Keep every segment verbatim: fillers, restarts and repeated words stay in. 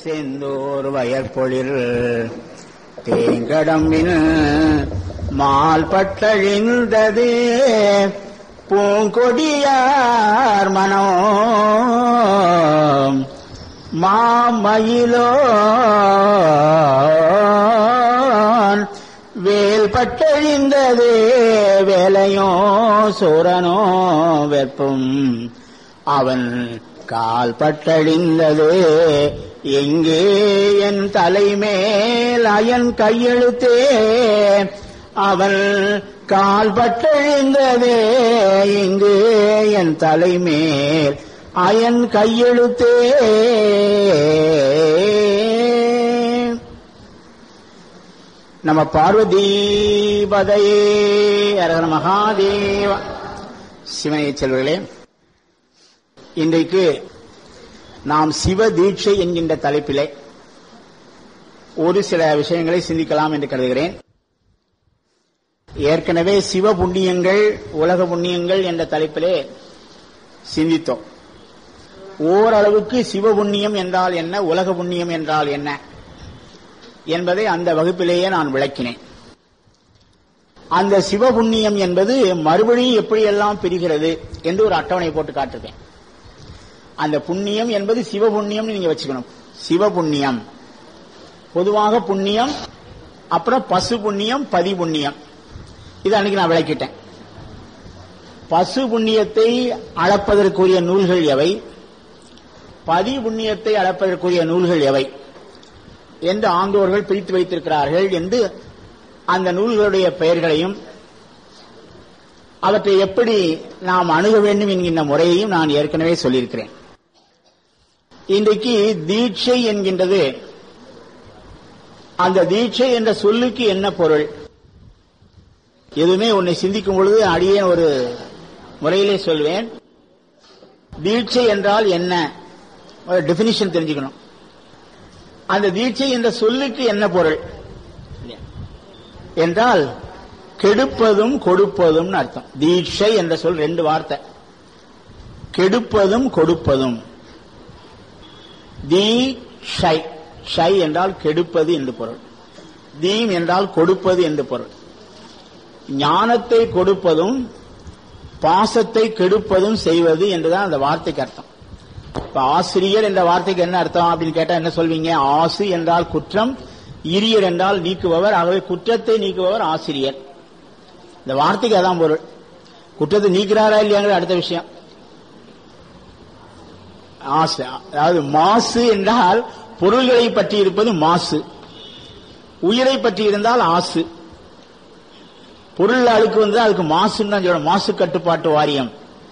Senthur வயற்பொழில் தேங்கடம்பின் mall பட்டழிந்தது பூங்கொடியார் மனோ மாமயிலோ வேல் பட்டழிந்தது வேலையோ சூரனோ வெப்பும் அவன் கால் பட்டழிந்தது எங்கே என் தலைமேல் அயன் கையெழுத்தே அவன் கால் பட்டழிந்ததே இங்கு என் தலைமேல் அயன் கையெழுத்தே. நம பார்வதீபதையே அரஹர மகாதேவ. சிவனைய செல்வர்களே, இன்றைக்கு நாம் சிவ தீட்சை என்கின்ற தலைப்பிலே ஒரு சில விஷயங்களை சிந்திக்கலாம் என்று கருதுகிறேன். ஏற்கனவே சிவ புண்ணியங்கள் உலக புண்ணியங்கள் என்ற தலைப்பிலே சிந்தித்தோம். ஓரளவுக்கு சிவ புண்ணியம் என்றால் என்ன, உலக புண்ணியம் என்றால் என்ன என்பதை அந்த வகுப்பிலேயே நான் விளக்கினேன். அந்த சிவ புண்ணியம் என்பது மறுபடியும் எப்படியெல்லாம் பிரிகிறது என்று ஒரு அட்டவணை போட்டு காட்டுறேன். அந்த புண்ணியம் என்பது சிவ புண்ணியம் நீங்க வச்சுக்கணும். சிவ புண்ணியம் பொதுவாக புண்ணியம், அப்புறம் பசு புண்ணியம், பதி புண்ணியம். இது அன்னைக்கு நான் விளக்கிட்டேன். பசு புண்ணியத்தை அளப்பதற்குரிய நூல்கள் எவை, பதி புண்ணியத்தை அளப்பதற்குரிய நூல்கள் எவை என்று ஆண்டோர்கள் பிரித்து வைத்திருக்கிறார்கள் என்று அந்த நூல்களுடைய பெயர்களையும் அவற்றை எப்படி நாம் அணுக வேண்டும் என்கின்ற முறையையும் நான் ஏற்கனவே சொல்லியிருக்கிறேன். இன்றைக்கு தீட்சை என்கின்றது, அந்த தீட்சை என்ற சொல்லுக்கு என்ன பொருள்? எதுவுமே ஒன்றை சிந்திக்கும் பொழுது அடியே ஒரு முறையிலே சொல்வேன். தீட்சை என்றால் என்ன, ஒரு டெபினிஷன் தெரிஞ்சுக்கணும். அந்த தீட்சை என்ற சொல்லுக்கு என்ன பொருள் என்றால் கெடுப்பதும் கொடுப்பதும் அர்த்தம். தீட்சை என்ற சொல் ரெண்டு வார்த்தை, கெடுப்பதும் கொடுப்பதும். தீட்சை, ஷை என்றால் கெடுப்பது என்று பொருள், தீம் என்றால் கொடுப்பது என்று பொருள். ஞானத்தை கொடுப்பதும் பாசத்தை கெடுப்பதும் செய்வது என்றுதான் அந்த வார்த்தைக்கு அர்த்தம். இப்ப ஆசிரியர் என்ற வார்த்தைக்கு என்ன அர்த்தம் அப்படின்னு கேட்டா என்ன சொல்வீங்க? ஆசு என்றால் குற்றம், இரியர் என்றால் நீக்குபவர். ஆகவே குற்றத்தை நீக்குபவர் ஆசிரியர். இந்த வார்த்தைக்கு அதான் பொருள். குற்றத்தை நீக்கிறாரா இல்லையாங்கிற அடுத்த விஷயம். ஆசு, அதாவது மாசு என்றால் பொருள்களை பற்றி இருப்பது மாசு, உயிரை பற்றி இருந்தால் ஆசு. பொருள் அழுக்கு வந்து அதுக்கு மாசுன்னு தான் சொல்லணும், மாசு கட்டுப்பாட்டு வாரியம்.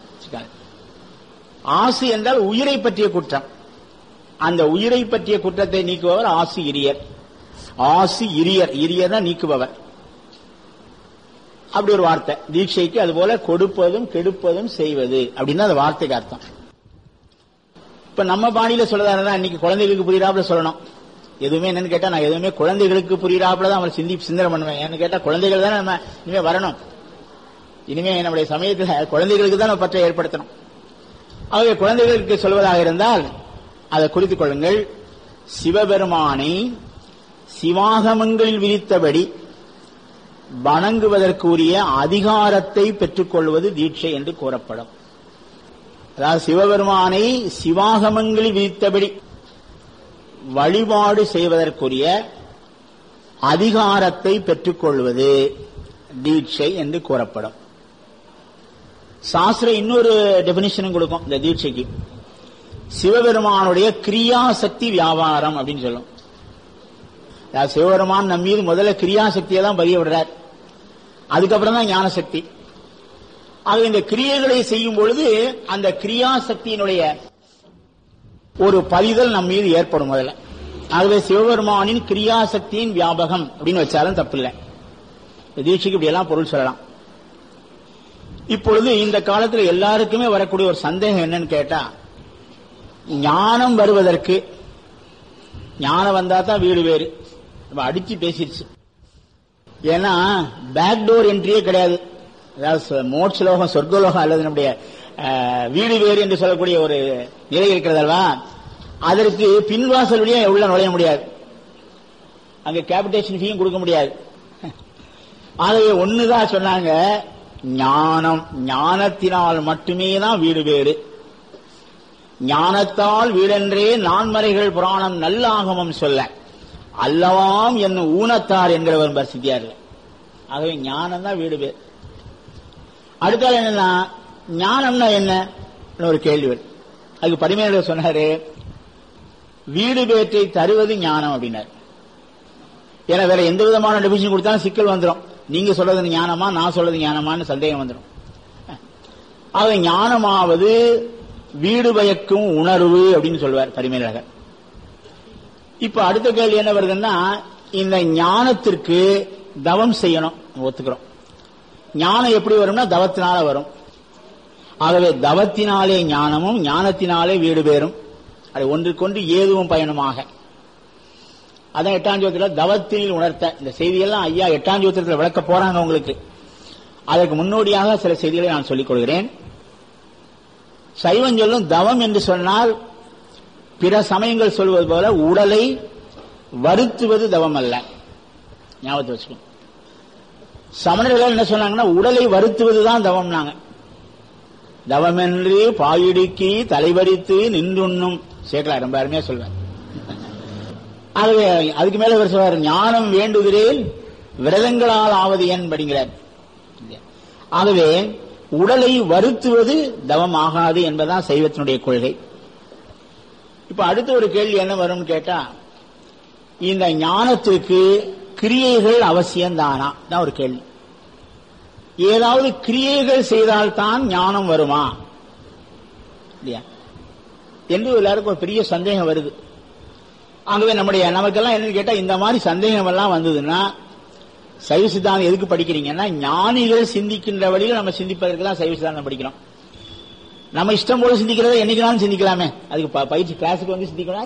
ஆசு என்றால் உயிரை பற்றிய குற்றம், அந்த உயிரை பற்றிய குற்றத்தை நீக்குபவர் ஆசு இரியர். ஆசு இரியர், இரியர் தான் நீக்குபவர். அப்படி ஒரு வார்த்தை தீட்சைக்கு. அதுபோல கொடுப்பதும் கெடுப்பதும் செய்வது அப்படின்னு அந்த வார்த்தைக்கு அர்த்தம். இப்ப நம்ம பாணியில சொல்லதான் இன்னைக்கு குழந்தைகளுக்கு புரியாப்புல சொல்லணும். எதுவுமே என்னன்னு கேட்டா நான் எதுவுமே குழந்தைகளுக்கு புரியாப்புல தான் அவங்களை சிந்தி சிந்தனை பண்ணுவேன். ஏன்னு கேட்டா குழந்தைகள் தான் நம்ம இனிமே வரணும். இனிமே நம்முடைய சமயத்தில் குழந்தைகளுக்கு தான் நம்ம பற்றை ஏற்படுத்தணும். ஆகவே குழந்தைகளுக்கு சொல்வதாக இருந்தால் அதை குறித்துக் கொள்ளுங்கள். சிவபெருமானை சிவாகமங்களில் விதித்தபடி வணங்குவதற்குரிய அதிகாரத்தை பெற்றுக் கொள்வது தீட்சை என்று கூறப்படும். அதாவது சிவபெருமானை சிவாகமங்களில் விதித்தபடி வழிபாடு செய்வதற்குரிய அதிகாரத்தை பெற்றுக் கொள்வது தீட்சை என்று கூறப்படும். சாஸ்திரம் இன்னொரு டெபினிஷனும் கொடுக்கும் இந்த தீட்சைக்கு. சிவபெருமானுடைய கிரியாசக்தி வியாபாரம் அப்படின்னு சொல்லும். சிவபெருமான் நம் மீது முதல்ல கிரியாசக்தியை தான் பதிய விடுறார், அதுக்கப்புறம் தான் ஞான சக்தி. ஆக இந்த கிரியைகளை செய்யும் பொழுது அந்த கிரியாசக்தியினுடைய ஒரு பதிதல் நம் மீது ஏற்படும் முதல்ல. ஆகவே சிவபெருமானின் கிரியாசக்தியின் வியாபகம் அப்படின்னு வச்சாலும் தப்பில்லை. தீட்சைக்கு இப்படி எல்லாம் பொருள் சொல்லலாம். இப்பொழுது இந்த காலத்தில் எல்லாருக்குமே வரக்கூடிய ஒரு சந்தேகம் என்னன்னு கேட்டா, ஞானம் வருவதற்கு, ஞானம் வந்தா தான் வீடு வேறு அடிச்சு பேசிடுச்சு. ஏன்னா பேக்டோர் என்ட்ரியே கிடையாது. அதாவது மோட்சலோகம், சொர்க்கலோகம் அல்லது நம்முடைய வீடு வேறு என்று சொல்லக்கூடிய ஒரு நிலை இருக்கிறதல்வா, அதற்கு பின்வாசல் வழியா உள்ள நுழைய முடியாது, அங்க கேபிடேஷன் ஃபீயும் கொடுக்க முடியாது. ஆகவே ஒண்ணுதான் சொன்னாங்க, ஞானம், ஞானத்தினால் மட்டுமே தான் வீடு வேறு. ஞானத்தால் வீடென்றே நான்மறைகள் புராணம் நல்ல ஆகமம் சொல்ல அல்லவாம் என்னும் ஊனத்தார் என்கிறவர் பிரசித்தியார்கள். ஆகவே ஞானம் தான் வீடு பேர். அடுத்தால் என்னன்னா, ஞானம்னா என்ன ஒரு கேள்வி. அதுக்கு பரிமையாளர் சொன்னாரு, வீடு பேற்றை தருவது ஞானம் அப்படின்னாரு. ஏன்னா வேற எந்த விதமான டெபினிஷன் கொடுத்தாலும் சிக்கல் வந்துடும். நீங்க சொல்றது ஞானமா, நான் சொல்றது ஞானமான்னு சந்தேகம் வந்துடும். ஆக ஞானமாவது வீடு பயக்கும் உணர்வு அப்படின்னு சொல்வார் பரிமையாளர். இப்ப அடுத்த கேள்வி என்ன வருதுன்னா, இந்த ஞானத்திற்கு தவம் செய்யணும், ஒத்துக்கிறோம். ஞானம் எப்படி வரும்னா தவத்தினால வரும். ஆகவே தவத்தினாலே ஞானமும் ஞானத்தினாலே வீடு பேரும், அது ஒன்றுக்கொன்று ஏதுவும் பயனுமாக. அதான் எட்டாம் ஜோதிடத்தில் தவத்தில் உணர்த்த. இந்த செய்தியெல்லாம் ஐயா எட்டாம் ஜோதிடத்தில் விளக்க போறாங்க உங்களுக்கு. அதற்கு முன்னோடியாக சில செய்திகளை நான் சொல்லிக் கொள்கிறேன். சைவம் சொல்லும் தவம் என்று சொன்னால் பிற சமயங்கள் சொல்வது போல உடலை வருத்துவது தவம் அல்ல. ஞாபகத்தை வச்சுக்கணும். சமணர்கள் என்ன சொன்னாங்கன்னா, உடலை வருத்துவதுதான் தவம். நாங்க தவமென்று பாயிடுக்கி தலைவரித்து நின்றுண்ணும் சேக்கலார் ரொம்ப அருமையா சொல்றார். ஆகவே அதுக்கு மேல அவர் சொல்றார், ஞானம் வேண்டுகிறேன் விரதங்களால் ஆவது ஏன் படிங்கிறார். ஆகவே உடலை வருத்துவது தவம் ஆகாது என்பதுதான் சைவத்தினுடைய கொள்கை. இப்ப அடுத்த ஒரு கேள்வி என்ன வரும்னு கேட்டா, இந்த ஞானத்திற்கு கிரியைகள் அவசியம்தானா தான் ஒரு கேள்வி. ஏதாவது கிரியைகள் செய்தால்தான் ஞானம் வருமா இல்லையா என்று எல்லாருக்கும் ஒரு பெரிய சந்தேகம் வருது. ஆகவே நம்முடைய நமக்கெல்லாம் என்னன்னு கேட்டா, இந்த மாதிரி சந்தேகம் எல்லாம் வந்ததுன்னா சைவ சித்தாந்தம் எதுக்கு படிக்கிறீங்கன்னா, ஞானிகள் சிந்திக்கின்ற வழியில் நம்ம சிந்திப்பதற்கு தான் சைவ சித்தாந்தம் படிக்கிறோம். நம்ம இஷ்டம் போல சிந்திக்கிறத என்னைக்குனாலும் சிந்திக்கலாமே, அதுக்கு பயிற்சி கிளாஸுக்கு வந்து சிந்திக்கலாம்.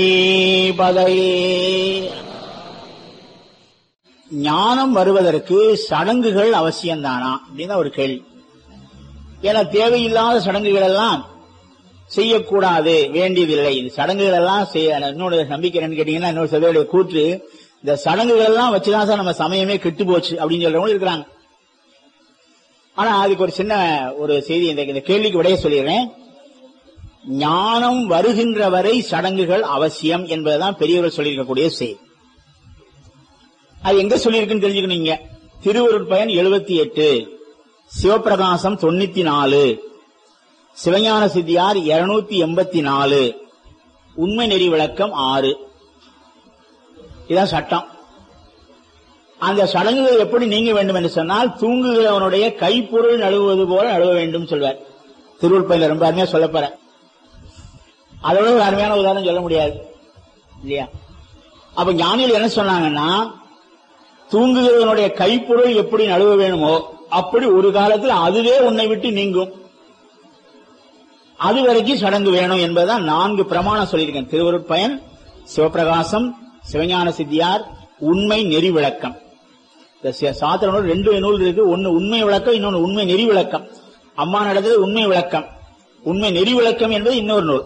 ஞானம் வருவதற்கு சடங்குகள் அவசியம்தானா அப்படின்னு ஒரு கேள்வி. ஏன்னா தேவையில்லாத சடங்குகள் எல்லாம் செய்யக்கூடாது, வேண்டியதில்லை. இந்த சடங்குகள் எல்லாம் செய்ய இன்னொரு நம்பிக்கை என்னன்னு கேட்டீங்கன்னா, இன்னொரு சபையுடைய கூற்று, இந்த சடங்குகள் எல்லாம் வச்சுதான் சார் நம்ம சமயமே கெட்டு போச்சு அப்படின்னு சொல்றவங்க இருக்கிறாங்க. ஆனா அதுக்கு ஒரு சின்ன ஒரு செய்தி, இந்த கேள்விக்கு விடைய சொல்லிடுறேன். ஞானம் வருகின்ற வரை சடங்குகள் அவசியம் என்பதுதான் பெரியவர்கள் சொல்லியிருக்கக்கூடிய செய்தி. அது எங்க சொல்லியிருக்குன்னு தெரிஞ்சுக்கணுங்க. திருவருட்பயன் எழுபத்தி எட்டு, சிவபிரகாசம் தொண்ணூத்தி நாலு, சிவஞான சித்தியார் இருநூத்தி எண்பத்தி நாலு, உண்மை நெறி விளக்கம் ஆறு. இதான் சட்டம். அந்த சடங்குகள் எப்படி நீங்க வேண்டும் என்று சொன்னால், தூங்குகிறவனுடைய கைப்பொருள் நழுவுவது போல நழுவ வேண்டும் சொல்வார் திருவருட்பயன்ல. ரொம்ப அருமையா சொல்ல போற. அதோட ஒரு அருமையான உதாரணம் சொல்ல முடியாது இல்லையா? அப்ப ஞானிகள் என்ன சொன்னாங்கன்னா, தூங்குகிறவனுடைய கைப்பொருள் எப்படி நழுவ வேணுமோ அப்படி ஒரு காலத்தில் அதுவே உன்னை விட்டு நீங்கும், அது வரைக்கும் சடங்கு வேணும் என்பதுதான் நான்கு பிரமாணம் சொல்லியிருக்கேன். திருவருட்பயன், சிவபிரகாசம், சிவஞான சித்தியார், உண்மை நெறி விளக்கம். சாத்திரம் ரெண்டு நூல் இருக்கு. ஒன்னு உண்மை விளக்கம், இன்னொன்னு உண்மை நெறி விளக்கம். அம்மா நடந்தது உண்மை விளக்கம், உண்மை நெறி விளக்கம் என்பது இன்னொரு நூல்.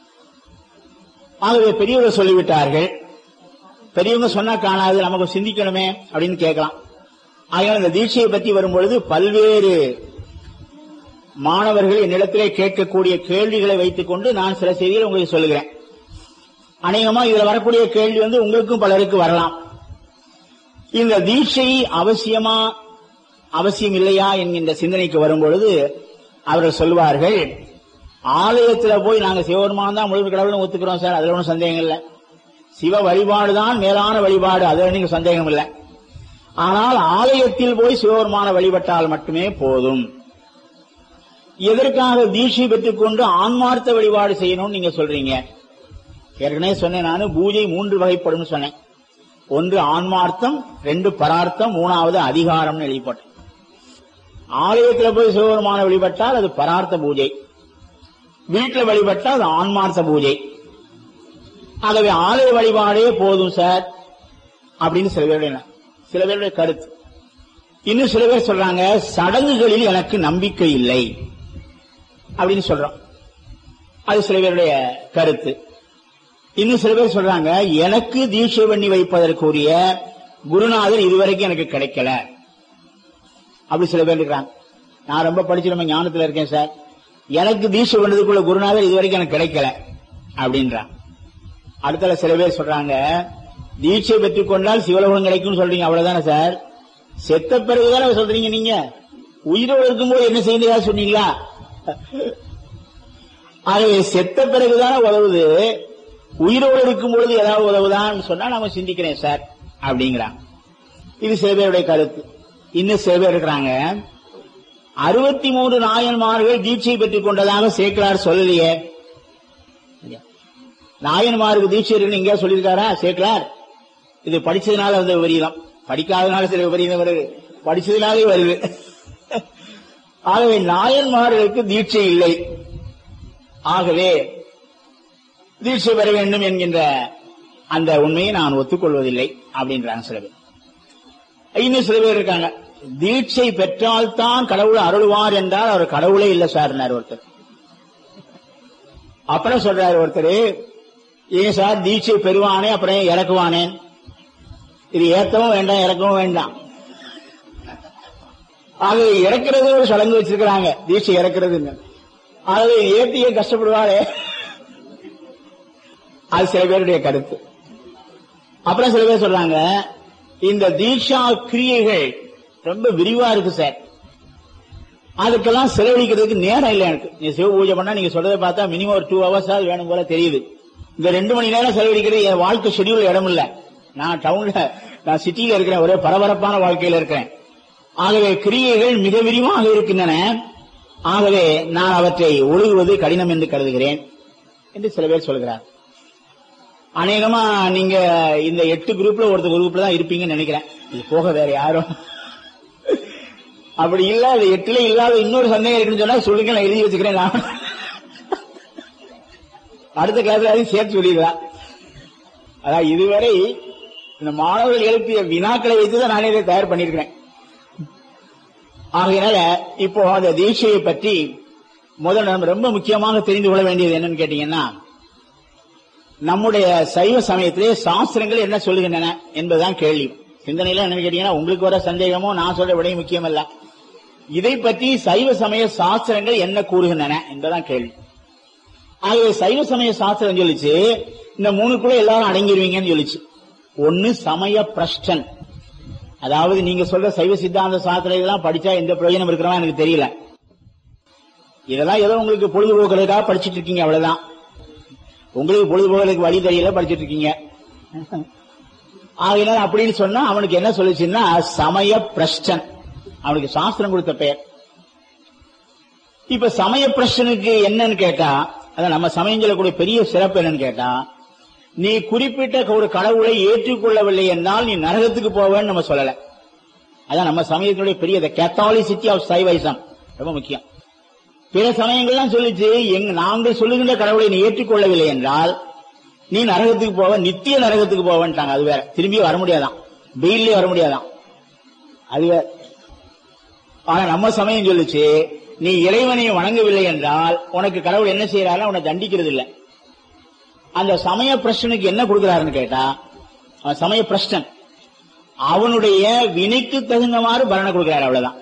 ஆகவே பெரியவர்கள் சொல்லிவிட்டார்கள். பெரியவங்க சொன்னா காணாது, நமக்கு சிந்திக்கணுமே அப்படின்னு கேட்கலாம். ஆகையால் இந்த தீட்சையை பற்றி வரும்பொழுது பல்வேறு மாணவர்கள் என்னிடத்திலே கேட்கக்கூடிய கேள்விகளை வைத்துக் கொண்டு நான் சில செய்திகளை உங்களுக்கு சொல்லுகிறேன். அநேகமா இதுல வரக்கூடிய கேள்வி வந்து உங்களுக்கும் பலருக்கு வரலாம். இந்த தீட்சை அவசியமா அவசியம் இல்லையா என்கின்ற சிந்தனைக்கு வரும்பொழுது அவர்கள் சொல்வார்கள், ஆலயத்தில் போய் நாங்க சிவபெருமான் தான் முழு கடவுள்னு ஒத்துக்கிறோம் சார், அதுல ஒன்றும் சந்தேகம் இல்லை. சிவ வழிபாடுதான் மேலான வழிபாடு, அதுல நீங்க சந்தேகம் இல்லை. ஆனால் ஆலயத்தில் போய் சிவபெருமான வழிபட்டால் மட்டுமே போதும். எதற்காக தீட்சை பெற்றுக் கொண்டு ஆன்மார்த்த வழிபாடு செய்யணும்னு நீங்க சொல்றீங்க? ஏற்கனவே சொன்னேன், நானு பூஜை மூன்று வகைப்படும் சொன்னேன். ஒன்று ஆன்மார்த்தம், ரெண்டு பரார்த்தம், மூணாவது அதிகாரம்னு எழுதிப்பட்டேன். ஆலயத்தில் போய் சிவபெருமான வழிபட்டால் அது பரார்த்த பூஜை, வீட்டில் வழிபட்டால் அது ஆன்மார்த்த பூஜை. ஆகவே ஆலய வழிபாடே போதும் சார் அப்படின்னு சில பேருடைய சில பேருடைய கருத்து. இன்னும் சில பேர் சொல்றாங்க, சடங்குகளில் எனக்கு நம்பிக்கை இல்லை அப்படின்னு சொல்றோம். அது சில பேருடைய கருத்து. இன்னும் சில பேர் சொல்றாங்க, எனக்கு தீட்சை பண்ணி வைப்பதற்குரிய குருநாதர் இதுவரைக்கும் எனக்கு கிடைக்கல. அப்படி சில பேர் இருக்கிறாங்க. நான் ரொம்ப படிச்சு நம்ம ஞானத்துல இருக்கேன் சார், எனக்கு தீட்சை பண்ணதுக்குள்ள குருநாதர் இதுவரைக்கும் எனக்கு கிடைக்கல அப்படின்றான். அடுத்த சில பேர் சொல்றாங்க, தீட்சை பெற்றுக் கொண்டால் சிவலோகம் கிடைக்கும் சொல்றீங்க, அவ்வளவுதானே சார்? செத்த பிறகுதானே சொல்றீங்க. நீங்க உயிரோடு இருக்கும்போது என்ன செய்யறதா சொன்னீங்களா? ஆகவே செத்த பிறகுதானே உதவுது, உயிரோடு இருக்கும்பொழுது ஏதாவது உதவுதான் சொன்னா நாம சிந்திக்கிறேன் சார் அப்படிங்கிறாங்க. இது சில பேருடைய கருத்து. இன்னும் சில பேர் இருக்கிறாங்க, அறுபத்தி மூன்று நாயன்மார்கள் தீட்சை பெற்றுக் கொண்டதாக சேக்கலார் சொல்லலையே. நாயன்மாருக்கு தீட்சை இருக்குன்னு எங்கேயா சொல்லியிருக்காரா சேக்கலார்? இது படிச்சதுனால வந்த விபரீதம், படிக்காதனால சில விபரீதம் வருது, படிச்சதுனாலே வருது. ஆகவே நாயன்மார்களுக்கு தீட்சை இல்லை, ஆகவே தீட்சை பெற வேண்டும் என்கின்ற அந்த உண்மையை நான் ஒத்துக்கொள்வதில்லை அப்படின்றாங்க சில பேர். இன்னும் சில பேர் இருக்காங்க, தீட்சை பெற்றால்தான் கடவுள் அருள்வார் என்றால் அவர் கடவுளே இல்லை சார் ஒருத்தர். அப்புறம் சொல்றாரு ஒருத்தர், ஏன் சார் தீட்சை பெறுவானே அப்புறம் இறக்குவானேன்? இது ஏத்தவும் வேண்டாம் இறக்கவும் வேண்டாம். ஆகவே இறக்கிறது ஒரு சடங்கு வச்சிருக்கிறாங்க, தீட்சை இறக்குறதுன்னு. ஆகவே ஏற்றியே கஷ்டப்படுவாரே, அது சில பேருடைய கருத்து. அப்புறம் சில பேர் சொல்றாங்க, இந்த தீட்சா கிரியைகள் ரொம்ப விரிவா இருக்கு சார், அதுக்கெல்லாம் செலவழிக்கிறதுக்கு நேரம் இல்லை எனக்கு. நீ சிவ பூஜை பண்ணா நீங்க சொல்றதை பார்த்தா மினிமம் ஒரு டூ ஹவர்ஸ் ஆகுது வேணும் போல தெரியுது. இந்த ரெண்டு மணி நேரம் செலவழிக்கிறது என் வாழ்க்கை ஷெடியூல் இடம் இல்ல. நான் டவுன்ல, நான் சிட்டியில இருக்கிறேன், ஒரே பரபரப்பான வாழ்க்கையில இருக்கிறேன். ஆகவே கிரியைகள் மிக விரிவாக இருக்கின்றன, ஆகவே நான் அவற்றை ஒழுகுவது கடினம் என்று கருதுகிறேன் என்று சில பேர் சொல்கிறார். அநேகமா நீங்க இந்த எட்டு குரூப்ல ஒருத்தர் குரூப்ல தான் இருப்பீங்கன்னு நினைக்கிறேன். இது போக வேற யாரும் அப்படி இல்ல. அது எட்டுல இல்லாத இன்னொரு சந்தேகம் இருக்குன்னு சொன்னா சொல்லுங்க, நான் எழுதி வச்சுக்கிறேன். நான் அடுத்த கிளாஸ்ல அதையும் சேர்த்து சொல்லிடுறேன். அதான் இதுவரை இந்த மாணவர்கள் எழுப்பிய வினாக்களை வைத்துதான் நானே இதை தயார் பண்ணிருக்கிறேன். ஆகையினால இப்போ அந்த தீட்சையை பற்றி முதல்ல நம்ம ரொம்ப முக்கியமாக தெரிந்து கொள்ள வேண்டியது என்னன்னு கேட்டீங்கன்னா, நம்முடைய சைவ சமயத்திலே சாஸ்திரங்கள் என்ன சொல்லுகின்றன என்பதுதான் கேள்வி. சிந்தனையில என்ன கேட்டீங்கன்னா, உங்களுக்கு வர சந்தேகமோ நான் சொல்ற விடையும் முக்கியம் அல்ல, இதை பற்றி சைவ சமய சாஸ்திரங்கள் என்ன கூறுகின்றன என்பதுதான் கேள்வி. ஆகவே சைவ சமய சாஸ்திரம் சொல்லிச்சு, இந்த மூணுக்குள்ள எல்லாரும் அடங்கிடுவீங்கன்னு சொல்லிச்சு. ஒன்னு சமய பிரஷ்டன், அதாவது நீங்க சொல்ற சைவ சித்தாந்த சாஸ்திரம் இதெல்லாம் படிச்சா எந்த பிரயோஜனம் இருக்கிறவா எனக்கு தெரியல. இதெல்லாம் ஏதோ உங்களுக்கு பொழுதுபோக்குறதுக்காக படிச்சுட்டு இருக்கீங்க, அவ்வளவுதான். உங்களுக்கு பொழுதுபோக்குறதுக்கு வழி தெரியல, படிச்சுட்டு இருக்கீங்க. ஆகையினால அப்படின்னு சொன்னா அவனுக்கு என்ன சொல்லிச்சுன்னா சமய பிரஷ்டன், அவனுக்கு சாஸ்திரம் கொடுத்த பெயர். இப்ப சமய பிரஷ்டனுக்கு என்னன்னு கேட்டா, அதான் நம்ம சமயம் சொல்லக்கூடிய பெரிய சிறப்பு என்னன்னு கேட்டா, நீ குறிப்பிட்ட ஒரு கடவுளை ஏற்றுக்கொள்ளவில்லை என்றால் நீ நரகத்துக்கு போவேன்னு நம்ம சொல்லல. அதான் நம்ம சமயத்தினுடைய பெரிய கேத்தாலிசிட்டி ஆஃப் சைவைசம் ரொம்ப முக்கியம். பிற சமயங்கள்லாம் சொல்லிச்சு, எங்க நாங்கள் சொல்லுகின்ற கடவுளை நீ ஏற்றுக்கொள்ளவில்லை என்றால் நீ நரகத்துக்கு போவ, நித்திய நரகத்துக்கு போவன்ட்டாங்க. அது வேற, திரும்பி வர முடியாதான், பெயிலே வர முடியாதான், அது வேற. ஆனா நம்ம சமயம் சொல்லிச்சு, நீ இறைவனை வணங்கவில்லை என்றால் உனக்கு கடவுள் என்ன செய்யறாரு, உன்னை தண்டிக்கிறது இல்லை. அந்த சமய பிரஷ்டனுக்கு என்ன கொடுக்கிறாருன்னு கேட்டா, அவன் சமய பிரஷ்டன் அவனுடைய வினைக்கு தகுந்தவாறு பலனை கொடுக்கிறார், அவ்வளவுதான்.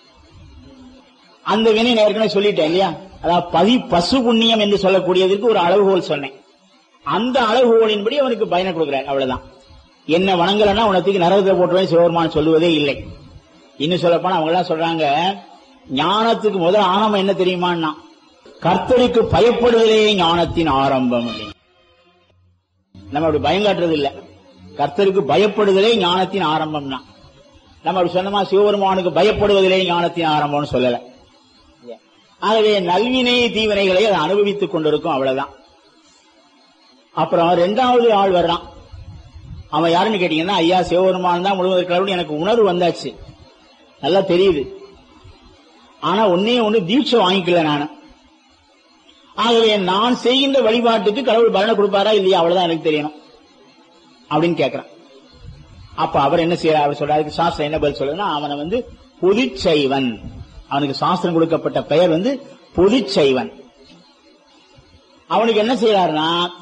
அந்த வினை நான் ஏற்கனவே சொல்லிட்டேன் இல்லையா, அதாவது பதி பசு புண்ணியம் என்று சொல்லக்கூடியதற்கு ஒரு அளவுகோல் சொன்னேன். அந்த அளவுகோலின்படி அவனுக்கு பயனை கொடுக்கிறார், அவ்வளவுதான். என்ன வணங்கலன்னா உனக்கு நரகத்தை போட்டுவேன் சிவபெருமான் சொல்லுவதே இல்லை. இன்னும் சொல்லப்போனா அவங்க எல்லாம் சொல்றாங்க, ஞானத்துக்கு முதல் ஆரம்பம் என்ன தெரியுமான்னா, கர்த்தருக்கு பயப்படுவதே ஞானத்தின் ஆரம்பம் அப்படின்னு. நம்ம அப்படி பயம் காட்டுறது இல்ல, கர்த்தருக்கு பயப்படுதலே ஞானத்தின் ஆரம்பம்னா. நம்ம அப்படி சொன்னோமா, சிவபெருமானுக்கு பயப்படுவதிலே ஞானத்தின் ஆரம்பம்னு சொல்லல. ஆகவே நல்வினை தீவினைகளை அதை அனுபவித்துக் கொண்டிருக்கும், அவ்வளவுதான். அப்புறம் ரெண்டாவது ஆள் வர்றான். அவன் யாருன்னு கேட்டீங்கன்னா, ஐயா சிவபெருமான் தான் முழுவதும் கடவுள் எனக்கு உணர்வு வந்தாச்சு, நல்லா தெரியுது. ஆனா ஒன்னே ஒண்ணு தீட்சை வாங்கிக்கல நானு. ஆகவே நான் செய்கின்ற வழிபாட்டுக்கு கடவுள் பலனை கொடுப்பாரா இல்லையா, அவ்வளவுதான் எனக்கு தெரியணும் அப்படின்னு கேட்கிறான். அப்ப அவர் என்ன செய்யறார், அவர் சொல்றாரு, சாஸ்திரம் என்ன பதில் சொல்லுன்னா, அவனை வந்து பொதுச்சைவன், அவனுக்கு சாஸ்திரம் கொடுக்கப்பட்ட பெயர் வந்து பொதுச்சைவன். அவனுக்கு என்ன செய்யறாருன்னா,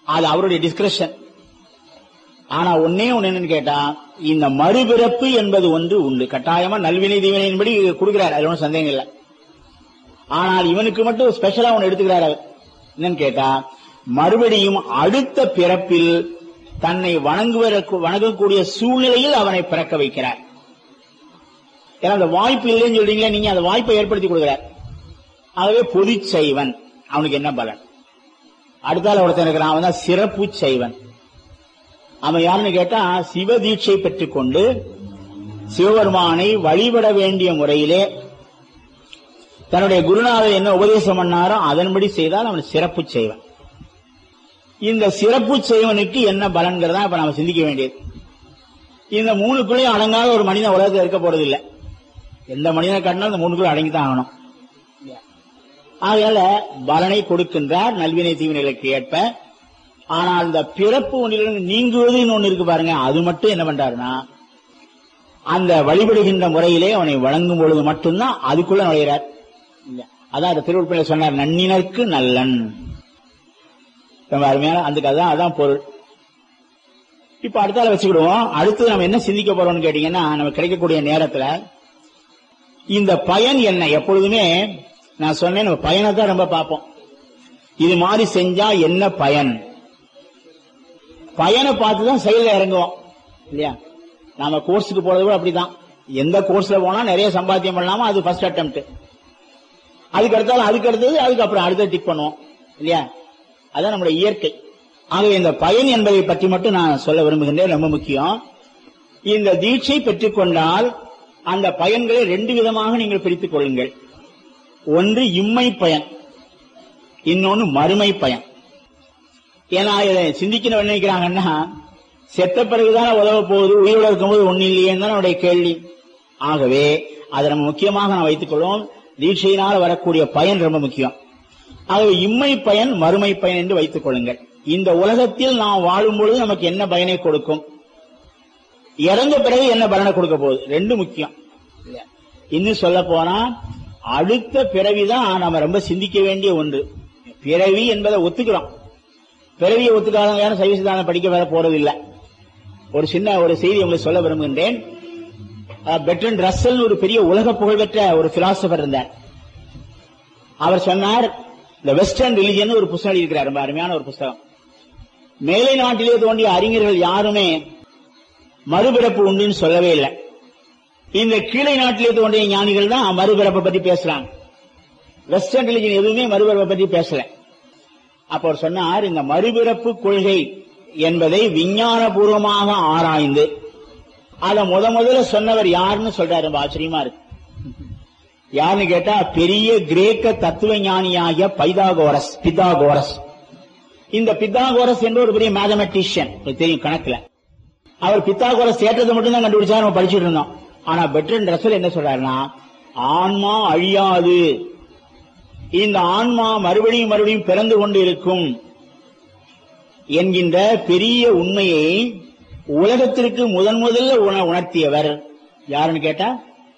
அது அவருடைய டிஸ்கிரிப்ஷன். ஆனா ஒன்னே ஒண்ணு என்னன்னு கேட்டா, இந்த மறுபிறப்பு என்பது ஒன்று உண்டு. கட்டாயமா நல்வினை தீவினையின்படி கொடுக்கிறார், அது ஒன்றும் சந்தேகம் இல்லை. ஆனால் இவனுக்கு மட்டும் ஸ்பெஷலா ஒண்ணு எடுத்துக்கிறார். அவர் என்னன்னு கேட்டா, மறுபடியும் அடுத்த பிறப்பில் தன்னை வணங்குவதற்கு வணங்கக்கூடிய சூழ்நிலையில் அவனை பிறக்க வைக்கிறார். ஏன்னா அந்த வாய்ப்பு இல்லைன்னு சொல்றீங்களா நீங்க, அந்த வாய்ப்பை ஏற்படுத்தி கொடுக்கிறார். ஆகவே பொது செய்வன் அவனுக்கு என்ன பலன்? அடுத்தால ஒருத்தன் இருக்கிறான், அவன் தான் சிறப்பு செய்வன். அவன் யாருன்னு கேட்டா, சிவ தீட்சை பெற்றுக் கொண்டு சிவபெருமானை வழிபட வேண்டிய முறையிலே தன்னுடைய குருநாதர் என்ன உபதேசம் பண்ணாரோ அதன்படி செய்தால் அவன் சிறப்பு செய்வன். இந்த சிறப்பு செய்வனுக்கு என்ன பலன்கிறதா இப்ப நாம சிந்திக்க வேண்டியது. இந்த மூணுக்குள்ளேயும் அடங்காத ஒரு மனிதன் உலகத்தில் இருக்க போறதில்லை. எந்த மனிதனை காட்டினாலும் இந்த மூணுக்குள்ள அடங்கித்தான் ஆகணும். அதனால பலனை கொடுக்கின்றார் நல்வினை தீவினைகளுக்கு ஏற்ப. ஆனால் இந்த பிறப்பு ஒன்றிலிருந்து நீங்குவதுன்னு ஒண்ணு இருக்கு பாருங்க, அது மட்டும் என்ன பண்றாருன்னா, அந்த வழிபடுகின்ற முறையிலே அவனை வழங்கும் பொழுது மட்டும்தான் அதுக்குள்ள நுழைகிறார். அதான் அந்த திருவுறுப்பில் சொன்னார், நன்னினருக்கு நல்லன். ரொம்ப அருமையான அதுக்கு அதான் அதான் பொருள். இப்ப அடுத்தால வச்சுக்கிடுவோம். அடுத்து நம்ம என்ன சிந்திக்க போறோம்னு கேட்டீங்கன்னா, நம்ம கிடைக்கக்கூடிய நேரத்துல இந்த பயன் என்ன. எப்பொழுதுமே நான் சொன்னேன், நம்ம பயனை தான் ரொம்ப பார்ப்போம். இது மாதிரி செஞ்சா என்ன பயன், பயனை பார்த்துதான் செயல இறங்குவோம் இல்லையா. நாம கோர்ஸுக்கு போறது கூட அப்படிதான். எந்த கோர்ஸ்ல போனா நிறைய சம்பாத்தியம் பண்ணலாமா, அது ஃபர்ஸ்ட் அட்டெம்ப்ட். அதுக்கு அடுத்தாலும் அதுக்கு அடுத்தது, அதுக்கப்புறம் அடுத்த டிக் பண்ணுவோம் இல்லையா. அதான் நம்முடைய இயற்கை. ஆகவே இந்த பயன் என்பதை பற்றி மட்டும் நான் சொல்ல விரும்புகின்றேன், ரொம்ப முக்கியம். இந்த தீட்சை பெற்றுக்கொண்டால் அந்த பயன்களை ரெண்டு விதமாக நீங்கள் பிரித்துக் கொள்ளுங்கள். ஒன்று இம்மை பயன், இன்னொன்னு மறுமை பயன். ஏன்னா இதை சிந்திக்கணும் நினைக்கிறாங்கன்னா, செத்த பிறகுதானே உதவ போகுது, உயிரோடு இருக்கும்போது ஒண்ணு இல்லையேன்னு தான் நம்முடைய கேள்வி. ஆகவே அதை நம்ம முக்கியமாக நான் வைத்துக் கொள்வோம். தீட்சையினால் வரக்கூடிய பயன் ரொம்ப முக்கியம். ஆகவே இம்மை பயன் மறுமை பயன் என்று வைத்துக் கொள்ளுங்கள். இந்த உலகத்தில் நாம் வாழும் பொழுது நமக்கு என்ன பயனை கொடுக்கும், இறந்த பிறகு என்ன பலனை கொடுக்க போகுது, ரெண்டு முக்கியம். இன்னும் சொல்ல போனா அடுத்த பிறவிதான் நம்ம ரொம்ப சிந்திக்க வேண்டிய ஒன்று. பிறவி என்பதை ஒத்துக்கிறோம், பிறவியை ஒத்துக்காத யாரும் சைவ சித்தாந்தம் படிக்க வர போறது இல்லை. ஒரு சின்ன ஒரு செய்தி உங்களுக்கு சொல்ல விரும்புகின்றேன். பெர்ட்ரண்ட் ரஸ்ஸல் ஒரு பெரிய உலக புகழ்பெற்ற ஒரு பிலாசபர் இருந்தார். அவர் சொன்னார், இந்த வெஸ்டர்ன் ரிலிஜன் ஒரு புத்தகம் இருக்கிறார், ரொம்ப அருமையான ஒரு புத்தகம். மேலை நாட்டிலே தோன்றிய அறிஞர்கள் யாருமே மறுபிறப்பு உண்டுன்னு சொல்லவே இல்லை. இந்த கீழே நாட்டிலே தோன்றிய ஞானிகள் தான் மறுபிறப்பை பற்றி பேசுறாங்க. வெஸ்டர்ன் ரிலிஜன் எதுவுமே மறுபிறப்பை பற்றி பேசல. அப்ப அவர் சொன்னார், இந்த மறுபிறப்பு கொள்கை என்பதை விஞ்ஞான பூர்வமாக ஆராய்ந்து அத முத முதல்ல சொன்னவர் யாருன்னு சொல்றாரு. ரொம்ப ஆச்சரியமா இருக்கு. யாருன்னு கேட்டா, பெரிய கிரேக்க தத்துவ ஞானியாகிய பைதாகோரஸ் பித்தாகோரஸ். இந்த பித்தாகோரஸ் என்ற ஒரு பெரிய மேத்தமெட்டிஷியன், தெரியும் கணக்குல. அவர் பித்தாகோரஸ் தேற்றத்தை மட்டும் தான் கண்டுபிடிச்சா நம்ம படிச்சுட்டு இருந்தோம். ஆனா பெர்ட்ரண்ட் ரஸ்ஸல் என்ன சொல்றாருன்னா, ஆன்மா அழியாது, இந்த ஆன்மா மறுபடியும் மறுபடியும் பிறந்து கொண்டு இருக்கும் என்கின்ற பெரிய உண்மையை உலகத்திற்கு முதன் முதல்ல உணர்த்தியவர் யாருன்னு கேட்டா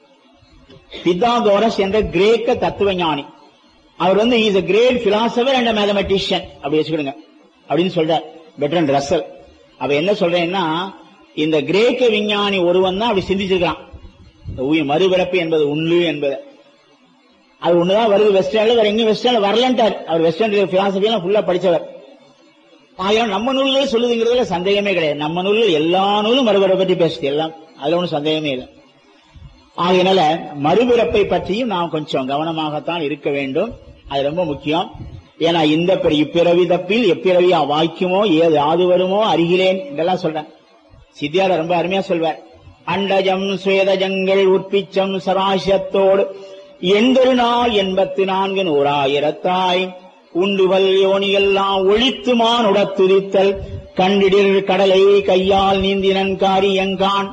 பித்தாகோரஸ் என்ற கிரேக்க தத்துவ ஞானி. அவர் வந்து is a great philosopher and a mathematician அப்படி வச்சுக்கிடுங்க அப்படின்னு சொல்றார் பெர்ட்ரண்ட் ரஸ்ஸல். அவ என்ன சொல்றேன்னா, இந்த கிரேக்க விஞ்ஞானி ஒருவன் தான் அப்படி சிந்திச்சிருக்கான், மறுபிறப்பு என்பது உண்டு என்பது. அது ஒண்ணுதான் வருது வெஸ்டர்ன்ல, வேற எங்கேயும் வெஸ்டர்ன்ல வரலன்ட்டார். அவர் வெஸ்டர்ன் பிலாசபி எல்லாம் ஃபுல்லா படிச்சவர். ஆகிய நம்ம நூல்கள் சொல்லுதுங்கிறதுல சந்தேகமே கிடையாது. நம்ம நூல்கள் எல்லா நூலும் மறுபிறப்பை பற்றி பேசுது, எல்லாம் அதுல ஒன்றும் சந்தேகமே இல்லை. ஆகையினால மறுபிறப்பை பற்றியும் நாம் கொஞ்சம் கவனமாகத்தான் இருக்க வேண்டும். அது ரொம்ப முக்கியம். ஏன்னா இந்த இப்பிறவி தப்பில் எப்பிறவியா வாய்க்குமோ ஏது யாது வருமோ அருகிலேன் இதெல்லாம் சொல்றேன். சித்தியார் ரொம்ப அருமையா சொல்வார். அண்டஜம் சுவேதஜங்கள் உற்பிச்சம் சராசத்தோடு எண்பது நாள் எண்பத்தி நான்கு நூறாயிரத்தாய் உண்டுவல் யோனியெல்லாம் ஒழித்துமான் உடத்துதித்தல் கண்டிடில் கடலை கையால் நீந்தினன் காரியங்கான்.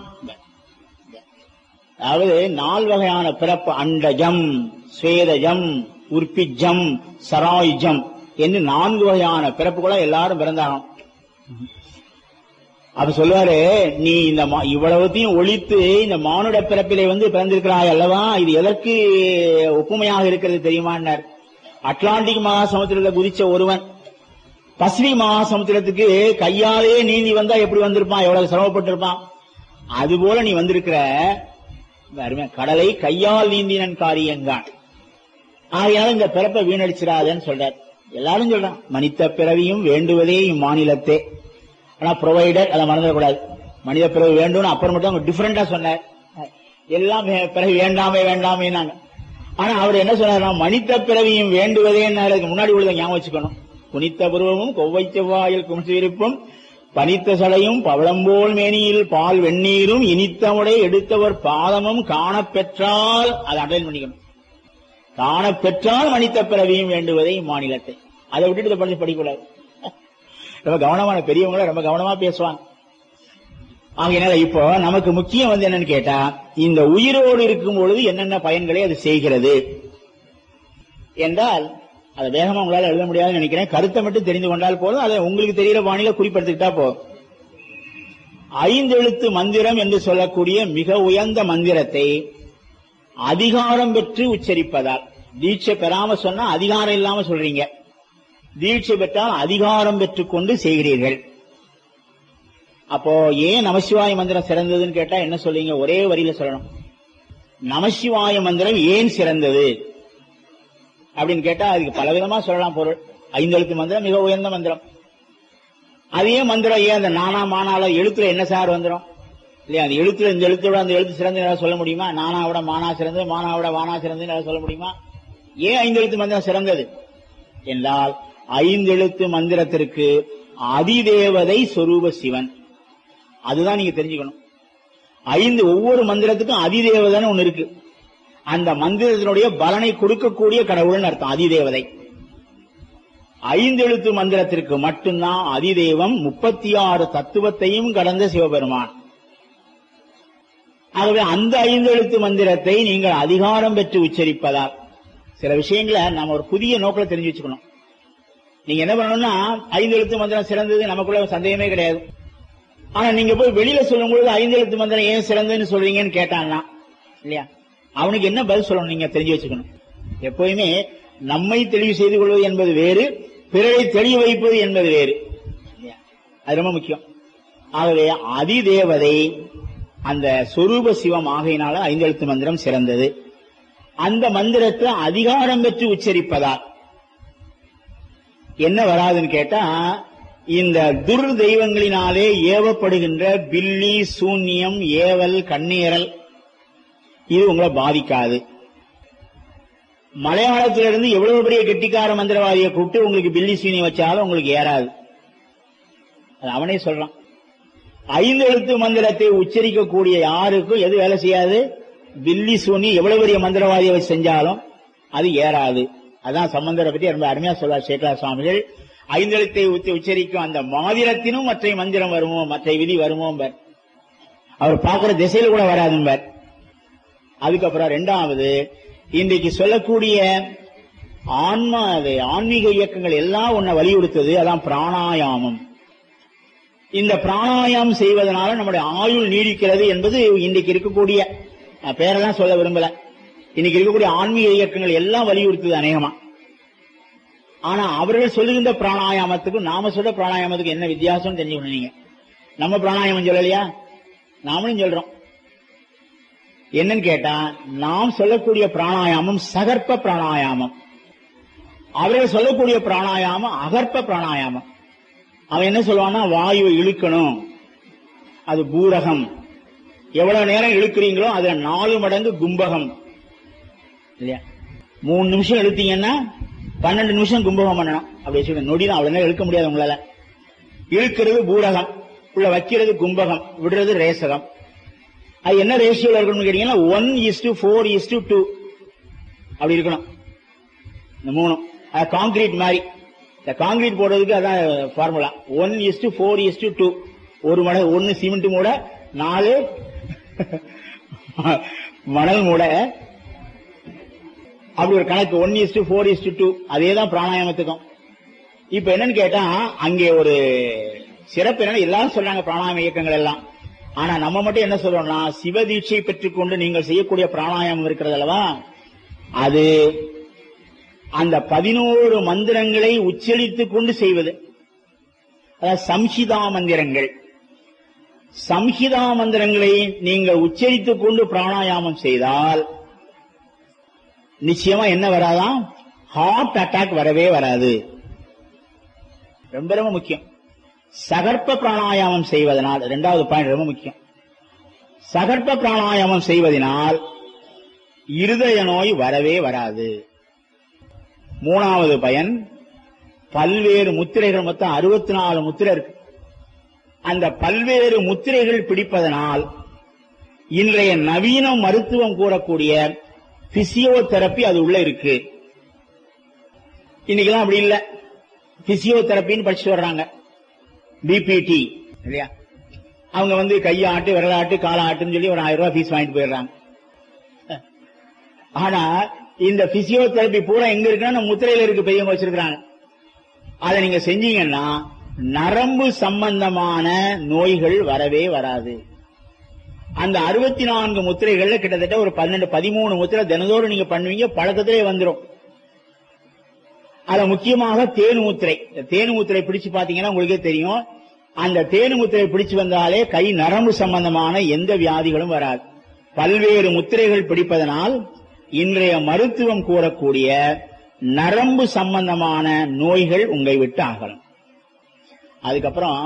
அதாவது நால் வகையான பிறப்பு, அண்டஜம் சுவேதஜம் உற்பிஜம் சராயுஜம் என்று நான்கு வகையான பிறப்புகளை எல்லாரும் பிறந்தாகும். அப்ப சொல்லுவாரு, நீ இந்த இவ்வளவுத்தையும் ஒழித்து இந்த மானுட பிறப்பிலே வந்து பிறந்திருக்கிறாய் அல்லவா, இது எதற்கு ஒப்புமையாக இருக்கிறது தெரியுமான்னார். அட்லாண்டிக் மகா சமுத்திரத்தில் குதிச்ச ஒருவன் பசிபி மகாசமுத்திரத்துக்கு கையாலே நீந்தி வந்தா எப்படி வந்திருப்பான், எவ்வளவு சிரமப்பட்டிருப்பான். அதுபோல நீ வந்திருக்கிற கடலை கையால் நீந்தினன் காரியங்கான். ஆகையால இந்த பிறப்பை வீணடிச்சிடாதன்னு சொல்றார். எல்லாரும் சொல்றான் மனித பிறவியும் வேண்டுவதே இம்மாநிலத்தே. ஆனா ப்ரொவைடர் அதை மறந்துடக்கூடாது. மனித பிறவி வேண்டும் அப்புறம் மட்டும் அவங்க டிஃபரெண்டா சொன்னார். எல்லாம் பிறகு வேண்டாமே வேண்டாமே நாங்க. ஆனா அவர் என்ன சொன்னார், மனித பிறவியும் வேண்டுவதே அதுக்கு முன்னாடி உள்ளதை ஞாபகம் வச்சுக்கணும். குனித்த புருவமும் கொவ்வை செவ்வாயில் குமிழ்ச்சிருப்பும் பனித்த சடையும் பவளம்போல் மேனியில் பால் வெந்நீரும் இனித்தமுடை எடுத்தவர் பாதமும் காணப்பெற்றால் அதை அட்டைன் பண்ணிக்கணும். காணப்பெற்றால் மனித பிறவியும் வேண்டுவதை இம்மாநிலத்தை. அதை விட்டுட்டு படிச்சு படிக்கூடாது. ரொம்ப கவனமான பெரியவங்கள ரொம்ப கவனமா பேசுவாங்க. ஆகையினால இப்போ நமக்கு முக்கியம் வந்து என்னன்னு கேட்டா, இந்த உயிரோடு இருக்கும் பொழுது என்னென்ன பயன்களை அது செய்கிறது என்றால் அதை வேகமா உங்களால எழுத முடியாதுன்னு நினைக்கிறேன். கருத்தை மட்டும் தெரிந்து கொண்டால் போதும். அதை உங்களுக்கு தெரிகிற பாணியில குறிப்பிடுத்திட்டா போதும். ஐந்து எழுத்து மந்திரம் என்று சொல்லக்கூடிய மிக உயர்ந்த மந்திரத்தை அதிகாரம் பெற்று உச்சரிப்பதால், தீட்சை பெறாம சொன்னா அதிகாரம் இல்லாம சொல்றீங்க, தீட்சை பெற்றால் அதிகாரம் பெற்றுக் கொண்டு செய்கிறீர்கள். அப்போ ஏன் நமசிவாய மந்திரம் சிறந்ததுன்னு கேட்டா என்ன சொல்றீங்க? ஒரே வரியில சொல்லணும். நமசிவாய மந்திரம் ஏன் சிறந்தது அப்படின்னு கேட்டா அதுக்கு பலவிதமா சொல்லலாம் பொருள். ஐந்தெழுத்து மந்திரம் மிக உயர்ந்த மந்திரம். அதே மந்திரம் ஏன் அந்த நானா மானால எழுத்துல என்ன சார் வந்துடும் இல்லையா? அந்த எழுத்துல இந்த எழுத்தோட அந்த எழுத்து சிறந்து சொல்ல முடியுமா? நானாவோட மானா சிறந்தது, மானாவோட வானா சிறந்து சொல்ல முடியுமா? ஏன் ஐந்தெழுத்து மந்திரம் சிறந்தது என்றால், ஐந்தெழுத்து மந்திரத்திற்கு அதிதேவதை சொரூப சிவன். அதுதான் நீங்க தெரிஞ்சுக்கணும். ஐந்து ஒவ்வொரு மந்திரத்துக்கும் அதிதேவதைன்னு ஒண்ணு இருக்கு. அந்த மந்திரத்தினுடைய பலனை கொடுக்கக்கூடிய கடவுள்னு அர்த்தம் அதிதேவதை. ஐந்தெழுத்து மந்திரத்திற்கு மட்டும்தான் அதிதேவம் முப்பத்தி ஆறு தத்துவத்தையும் கடந்த சிவபெருமான். ஆகவே அந்த ஐந்தெழுத்து மந்திரத்தை நீங்கள் அதிகாரம் பெற்று உச்சரிப்பதால் சில விஷயங்களை நாம ஒரு புதிய நோக்கில தெரிஞ்சு வச்சுக்கணும். நீங்க என்ன பண்ணணும்னா, ஐந்தெழுத்து மந்திரம் சிறந்தது நமக்குள்ள சந்தேகமே கிடையாது. ஆனா நீங்க போய் வெளியில சொல்லும் பொழுது ஐந்தெழுத்து மந்திரம் ஏன் சிறந்ததுன்னு சொல்றீங்கன்னு கேட்டான்னா இல்லையா, அவனுக்கு என்ன பதில் சொல்லணும் நீங்க தெரிஞ்சு வச்சுக்கணும். எப்பயுமே நம்மை தெளிவு செய்து கொள்வது என்பது வேறு, பிறரை தெளிவு வைப்பது என்பது வேறு. அது ரொம்ப முக்கியம். ஆகவே அதிதேவதை அந்த சொரூப சிவம் ஆகையினால ஐந்தெழுத்து மந்திரம் சிறந்தது. அந்த மந்திரத்தை அதிகாரம் பெற்று உச்சரிப்பதால் என்ன வராதுன்னு கேட்டா, இந்த துர் தெய்வங்களினாலே ஏவப்படுகின்ற பில்லி, சூன்யம், ஏவல், கண்ணீரல் இது உங்களை பாதிக்காது. மலையாளத்திலிருந்து எவ்வளவு பெரிய கெட்டிக்கார மந்திரவாதியை கூப்பிட்டு உங்களுக்கு பில்லி சூன்யம் வச்சாலும் உங்களுக்கு ஏறாது. அது அவனே சொல்றான். ஐந்து எழுத்து மந்திரத்தை உச்சரிக்கக்கூடிய யாருக்கும் எது வேலை செய்யாது? பில்லி சூன்யம் எவ்வளவு பெரிய மந்திரவாதியை செஞ்சாலும் அது ஏறாது. அதான் சம்பந்தரை பற்றி ரொம்ப அருமையா சொல்றார் சேக்கலா சுவாமிகள். ஐந்தெழுத்தை உச்சரிக்கும் அந்த மாதிரத்தினும் மற்ற மந்திரம் வருமோ, மற்ற விதி வருமோ பர். அவர் பார்க்கிற திசையில கூட வராதும் பர். அதுக்கப்புறம் இரண்டாவது, இன்றைக்கு சொல்லக்கூடிய ஆன்மா ஆன்மீக இயக்கங்கள் எல்லாம் உன்னை வலியுறுத்தது, அதான் பிராணாயாமம். இந்த பிராணாயாமம் செய்வதனால நம்முடைய ஆயுள் நீடிக்கிறது என்பது இன்றைக்கு இருக்கக்கூடிய, பேரெல்லாம் சொல்ல விரும்பல, இன்னைக்கு இருக்கக்கூடிய ஆன்மீக இயக்கங்கள் எல்லாம் வலியுறுத்துது அநேகமா. ஆனா அவர்கள் சொல்லுகின்ற பிராணாயாமத்துக்கும் நாம சொல்ற பிராணாயாமத்துக்கு என்ன வித்தியாசம் தெரிஞ்சுக்கணும். நீங்க நம்ம பிராணாயாமம் சொல்லலையா, நாமளும் சொல்றோம். என்னன்னு கேட்டா, நாம் சொல்லக்கூடிய பிராணாயாமம் சகற்ப பிராணாயாமம், அவர்கள் சொல்லக்கூடிய பிராணாயாமம் அகற்ப பிராணாயாமம். அவன் என்ன சொல்லுவான்னா, வாயுவை இழுக்கணும், அது பூரகம். எவ்வளவு நேரம் இழுக்கிறீங்களோ அதுல நாலு மடங்கு கும்பகம் இல்லையா. மூணு நிமிஷம் இழுத்தீங்கன்னா பன்னெண்டு நிமிஷம் கும்பகம் பண்ணணும். அப்படி வச்சுக்கோங்க. நொடிதான், அவ்வளவு நேரம் இழுக்க முடியாது உங்களால. இழுக்கிறது பூரகம், உள்ள வைக்கிறது கும்பகம், விடுறது ரேசகம். அது என்ன ரேஷியோல இருக்கணும்னு கேட்டீங்கன்னா, one is to four is to two அப்படி இருக்கணும். இந்த மூணும் காங்கிரீட் மாதிரி. இந்த காங்கிரீட் போடுறதுக்கு அதான் ஃபார்முலா. One is to four is to two. ஒரு மடங்கு ஒன்னு சிமெண்ட் மூட, நாலு மணல் மூட, அப்படி ஒரு கணக்கு. One is to four is to two. அதேதான் பிராணாயாமத்துக்கும். இப்ப என்னன்னு கேட்டா, அங்கே ஒரு சிறப்பு என்ன, எல்லாரும் சொல்றாங்க பிராணாயாம இயக்கங்கள் எல்லாம். ஆனா நம்ம மட்டும் என்ன சொல்றோம்னா, சிவதீட்சை பெற்றுக் கொண்டு நீங்கள் செய்யக்கூடிய பிராணாயாமம் இருக்கிறது அல்லவா, அது அந்த பதினோரு மந்திரங்களை உச்சரித்துக் கொண்டு செய்வது. சம்ஹிதா மந்திரங்கள். சம்ஹிதா மந்திரங்களை நீங்கள் உச்சரித்துக் கொண்டு பிராணாயாமம் செய்தால் நிச்சயமா என்ன வராதான், ஹார்ட் அட்டாக் வரவே வராது. ரொம்ப ரொம்ப முக்கியம். சகற்ப பிராணாயாமம் செய்வதனால், இரண்டாவது பாயிண்ட் ரொம்ப முக்கியம், சகற்ப பிராணாயாமம் செய்வதனால் இருதய நோய் வரவே வராது. மூணாவது பயன், பல்வேறு முத்திரைகள், மொத்தம் அறுபத்தி நாலு முத்திரை இருக்கு. அந்த பல்வேறு முத்திரைகள் பிடிப்பதனால் இன்றைய நவீன மருத்துவம் கூறக்கூடிய பிசியோதெரப்பி அது உள்ள இருக்கு. இன்னைக்கெல்லாம் அப்படி இல்ல, பிசியோதெரப்பின்னு படிச்சு வர்றாங்க, பிபிடி இல்லையா. அவங்க வந்து கையாட்டு விரலாட்டு காலாட்டுன்னு சொல்லி ஒரு ஆயிரம் ரூபாய் ஃபீஸ் வாங்கிட்டு போயிடுறாங்க. ஆனா இந்த பிசியோதெரப்பி பூரா எங்க இருக்குன்னா முத்திரையில இருக்கு, பெரியவங்க வச்சிருக்காங்க. அதை நீங்க செஞ்சீங்கன்னா நரம்பு சம்பந்தமான நோய்கள் வரவே வராது. அந்த அறுபத்தி நான்கு முத்திரைகள்ல கிட்டத்தட்ட ஒரு பன்னெண்டு பதிமூணு முத்திரை தினதோறும் நீங்க பண்ணுவீங்க, பழக்கத்திலே வந்துடும். அதுல முக்கியமாக தேனு முத்திரை. தேனு முத்திரை பிடிச்சு பாத்தீங்கன்னா உங்களுக்கே தெரியும், அந்த தேனு முத்திரை பிடிச்சு வந்தாலே கை நரம்பு சம்பந்தமான எந்த வியாதிகளும் வராது. பல்வேறு முத்திரைகள் பிடிப்பதனால் இன்றைய மருத்துவம் கூறக்கூடிய நரம்பு சம்பந்தமான நோய்கள் உங்களை விட்டு அகலும். அதுக்கப்புறம்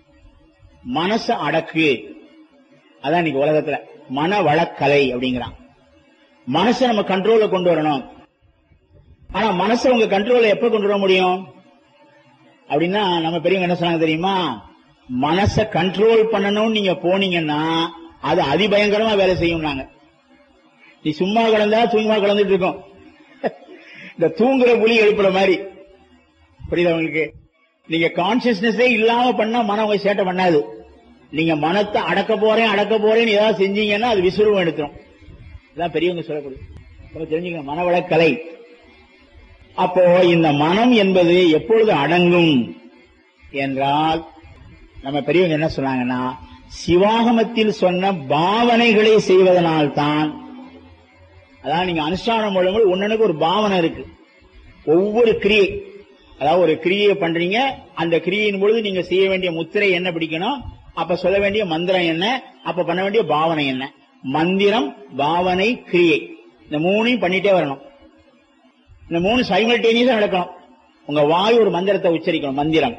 மனச அடக்கு, அதான் இன்னைக்கு உலகத்துல மன வளக்கலை அப்படிங்கிறான். மனசை நம்ம கண்ட்ரோல்ல கொண்டு வரணும். ஆனா மனசை உங்க கண்ட்ரோல்ல எப்ப கொண்டு வர முடியும் அப்படின்னா, நம்ம பெரியவங்க என்ன சொன்னாங்க தெரியுமா, மனசை கண்ட்ரோல் பண்ணணும்னு நீங்க போனீங்கன்னா அது அதிபயங்கரமா வேலை செய்யும். நாங்க நீ சும்மா கிடந்தா தூங்கமா கிடந்துட்டு இருக்கோம், இந்த தூங்குற புலி எழுப்புற மாதிரி. புரியுதா உங்களுக்கு? நீங்க கான்சியஸ்னஸே இல்லாம பண்ணா மனம் உங்க சேட்டை பண்ணாது. நீங்க மனத்தை அடக்க போறேன் அடக்க போறேன்னு ஏதாவது செஞ்சீங்கன்னா அது விசுறுவம் எடுத்துரும். இதான் பெரியவங்க சொல்லக்கூடிய தெரிஞ்சுக்க மனவளக்கலை. அப்போ இந்த மனம் என்பது எப்பொழுது அடங்கும் என்றால், நம்ம பெரியவங்க என்ன சொன்னாங்கன்னா, சிவாகமத்தில் சொன்ன பாவனைகளை செய்வதனால்தான். அதாவது நீங்க அனுஷ்டானம் பண்ணும்போது ஒன்னனுக்கு ஒரு பாவனை இருக்கு. ஒவ்வொரு கிரியை, அதாவது ஒரு கிரியை பண்றீங்க, அந்த கிரியின் பொழுது நீங்க செய்ய வேண்டிய முத்திரை என்ன பிடிக்கணும், அப்ப சொல்ல வேண்டிய மந்திரம் என்ன, அப்ப பண்ண வேண்டிய பாவனை என்ன. மந்திரம், பாவனை, கிரியை, இந்த மூணையும் பண்ணிட்டே வரணும். இந்த மூணு சைமல்டேனியஸா நடக்கணும். உங்க வாய் ஒரு மந்திரத்தை உச்சரிக்கணும், மந்திரம்.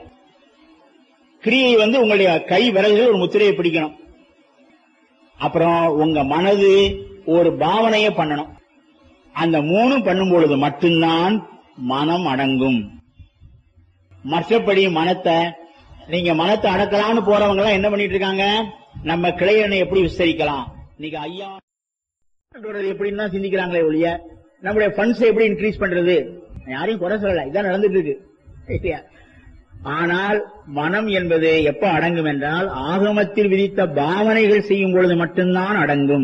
கிரியை வந்து உங்களுடைய கை விரல்கள் ஒரு முத்திரையை பிடிக்கணும். அப்புறம் உங்க மனது ஒரு பாவனையை பண்ணணும். அந்த மூணு பண்ணும் பொழுது மட்டும்தான் மனம் அடங்கும். மற்றபடி மனத்தை நீங்க மனத்தை அடக்கலாம்னு போறவங்க எல்லாம் என்ன பண்ணிட்டு இருக்காங்க, நம்ம கிளையனை எப்படி விஸ்தரிக்கலாம், இன்னைக்கு ஐயா எப்படின்னு தான் சிந்திக்கிறாங்களே ஒழிய நம்முடைய ஃபண்ட்ஸ் எப்படி இன்க்ரீஸ் பண்றது, யாரையும் குறை சொல்லல, இதான் நடந்துட்டு இருக்கு. ஆனால் மனம் என்பது எப்ப அடங்கும் என்றால், ஆகமத்தில் விதித்த பாவனைகள் செய்யும் பொழுது மட்டும்தான் அடங்கும்.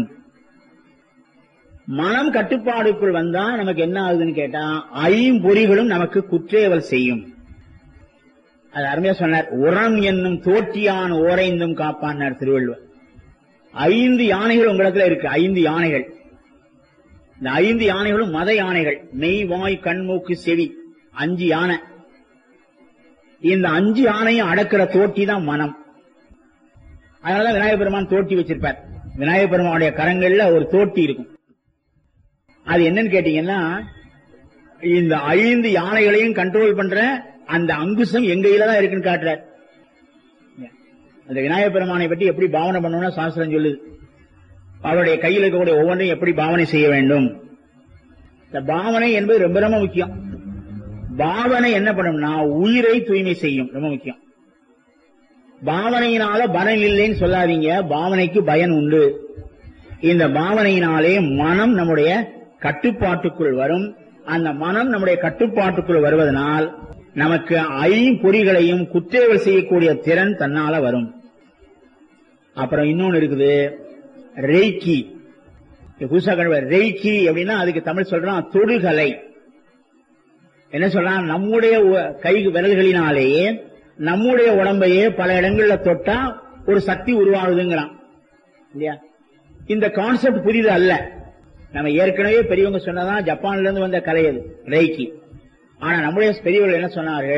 மனம் கட்டுப்பாடுக்குள் வந்தா நமக்கு என்ன ஆகுதுன்னு கேட்டா, ஐம்பொறிகளும் நமக்கு குற்றேவல் செய்யும். அது அருமையா சொன்னார், உரம் என்னும் தோற்றியான் ஓரைந்தும் காப்பான்னார் திருவள்ளுவர். ஐந்து யானைகள் உங்களிடத்துல இருக்கு, ஐந்து யானைகள். இந்த ஐந்து யானைகளும் மத யானைகள், மெய் வாய் கண் மூக்கு செவி, அஞ்சு யானை. இந்த அஞ்சு யானையும் அடக்கிற தோட்டி தான் மனம். அதனாலதான் விநாயகர் பெருமான் தோட்டி வச்சிருப்பார். விநாயகர் பெருமானுடைய கரங்கள்ல ஒரு தோட்டி இருக்கும். அது என்னன்னு கேட்டீங்கன்னா, இந்த ஐந்து யானைகளையும் கண்ட்ரோல் பண்ற அந்த அங்குசம் எங்க கையில தான் இருக்குன்னு காட்டுறார். அந்த விநாயகர் பெருமானை பற்றி எப்படி பாவனை பண்ணணும்னா சாஸ்திரம் சொல்லுது. அவருடைய கையில் இருக்கக்கூடிய ஒவ்வொன்றையும் எப்படி பாவனை செய்ய வேண்டும். இந்த பாவனை என்பது ரொம்ப ரொம்ப முக்கியம். பாவனை என்ன பண்ணும்னா உயிரை தூய்மை செய்யும், ரொம்ப முக்கியம். பாவனையினால பலன் இல்லைன்னு சொல்லாதீங்க, பாவனைக்கு பயன் உண்டு. இந்த பாவனையினாலே மனம் நம்முடைய கட்டுப்பாட்டுக்குள் வரும். அந்த மனம் நம்முடைய கட்டுப்பாட்டுக்குள் வருவதனால் நமக்கு ஐம்பொறிகளையும் குற்றேவல் செய்யக்கூடிய திறன் தன்னால வரும். அப்புறம் இன்னொன்னு இருக்குது, ரெய்கி. புதுசா கண்டுபிடி ரெய்கி அப்படின்னா அதுக்கு தமிழ் சொல்றான் தொடுகலை. என்ன சொல்றான், நம்முடைய கை விரல்களினாலேயே நம்முடைய உடம்பையே பல இடங்கள்ல தொட்டா ஒரு சக்தி உருவாகுதுங்கிறான் இல்லையா. இந்த கான்செப்ட் புரியுது அல்ல. நம்ம ஏற்கனவே பெரியவங்க சொன்னதான் ஜப்பான்ல இருந்து வந்த கலை அது ரெய்கி. ஆனா நம்முடைய பெரியவர்கள் என்ன சொன்னார்கள்,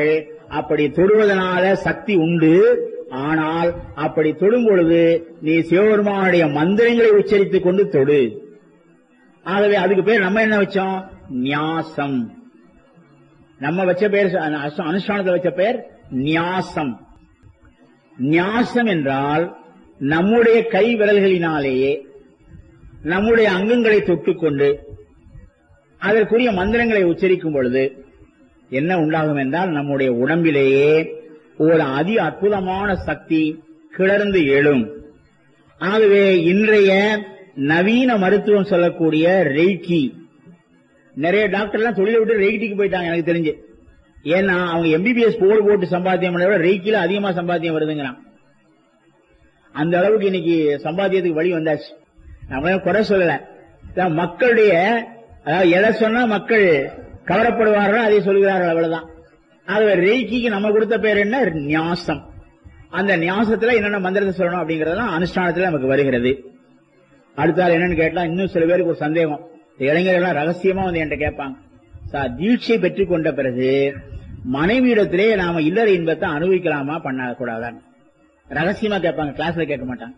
அப்படி தொடுவதனால சக்தி உண்டு. ஆனால் அப்படி தொடும் பொழுது நீ சிவபெருமானுடைய மந்திரங்களை உச்சரித்துக் கொண்டு தொடு. ஆகவே அதுக்கு பேர் நம்ம என்ன வச்சோம்? நியாசம். நம்ம வச்ச பேர், அனுஷ்டானத்தில் வச்ச பேர் நியாசம். நியாசம் என்றால் நம்முடைய கை விரல்களினாலேயே நம்முடைய அங்கங்களை தொட்டுக்கொண்டு அதற்குரிய மந்திரங்களை உச்சரிக்கும் பொழுது என்ன உண்டாகும் என்றால், நம்முடைய உடம்பிலேயே ஒரு அதி அற்புதமான சக்தி கிளர்ந்து எழும். ஆகவே இன்றைய நவீன மருத்துவம் சொல்லக்கூடிய ரெய்கி, நிறைய டாக்டர் எல்லாம் தொழிலை விட்டு ரெய்கிக்கு போயிட்டாங்க எனக்கு தெரிஞ்சு. ஏன்னா அவங்க எம்பிபிஎஸ் போர்டு போட்டு சம்பாத்தியம் பண்ண விட ரெய்கில அதிகமா சம்பாத்தியம் வருதுங்கிறான். அந்த அளவுக்கு இன்னைக்கு சம்பாத்தியத்துக்கு வழி வந்தாச்சு. நம்ம குறை சொல்லல, மக்களுடைய அதாவது எதை சொன்னா மக்கள் கவரப்படுவார்கள் அதை சொல்கிறார்கள், அவ்வளவுதான். ஆகவே ரெய்கிக்கு நம்ம கொடுத்த பேர் என்ன? நியாசம். அந்த நியாசத்துல என்னென்ன மந்திரத்தை சொல்லணும் அப்படிங்கறதெல்லாம் அனுஷ்டானத்துல நமக்கு வருகிறது. அடுத்தால் என்னன்னு கேட்டா, இன்னும் சில பேருக்கு ஒரு சந்தேகம். இளைஞர்கள் ரகசியமா வந்து என்கிட்ட கேட்பாங்க, சார் தீட்சை பெற்றுக் கொண்ட பிறகு மனைவியிடத்திலே நாம இல்லற இன்பத்தை அனுபவிக்கலாமா பண்ணக்கூடாதான் ரகசியமா கேட்பாங்க, கிளாஸ்ல கேட்க மாட்டாங்க.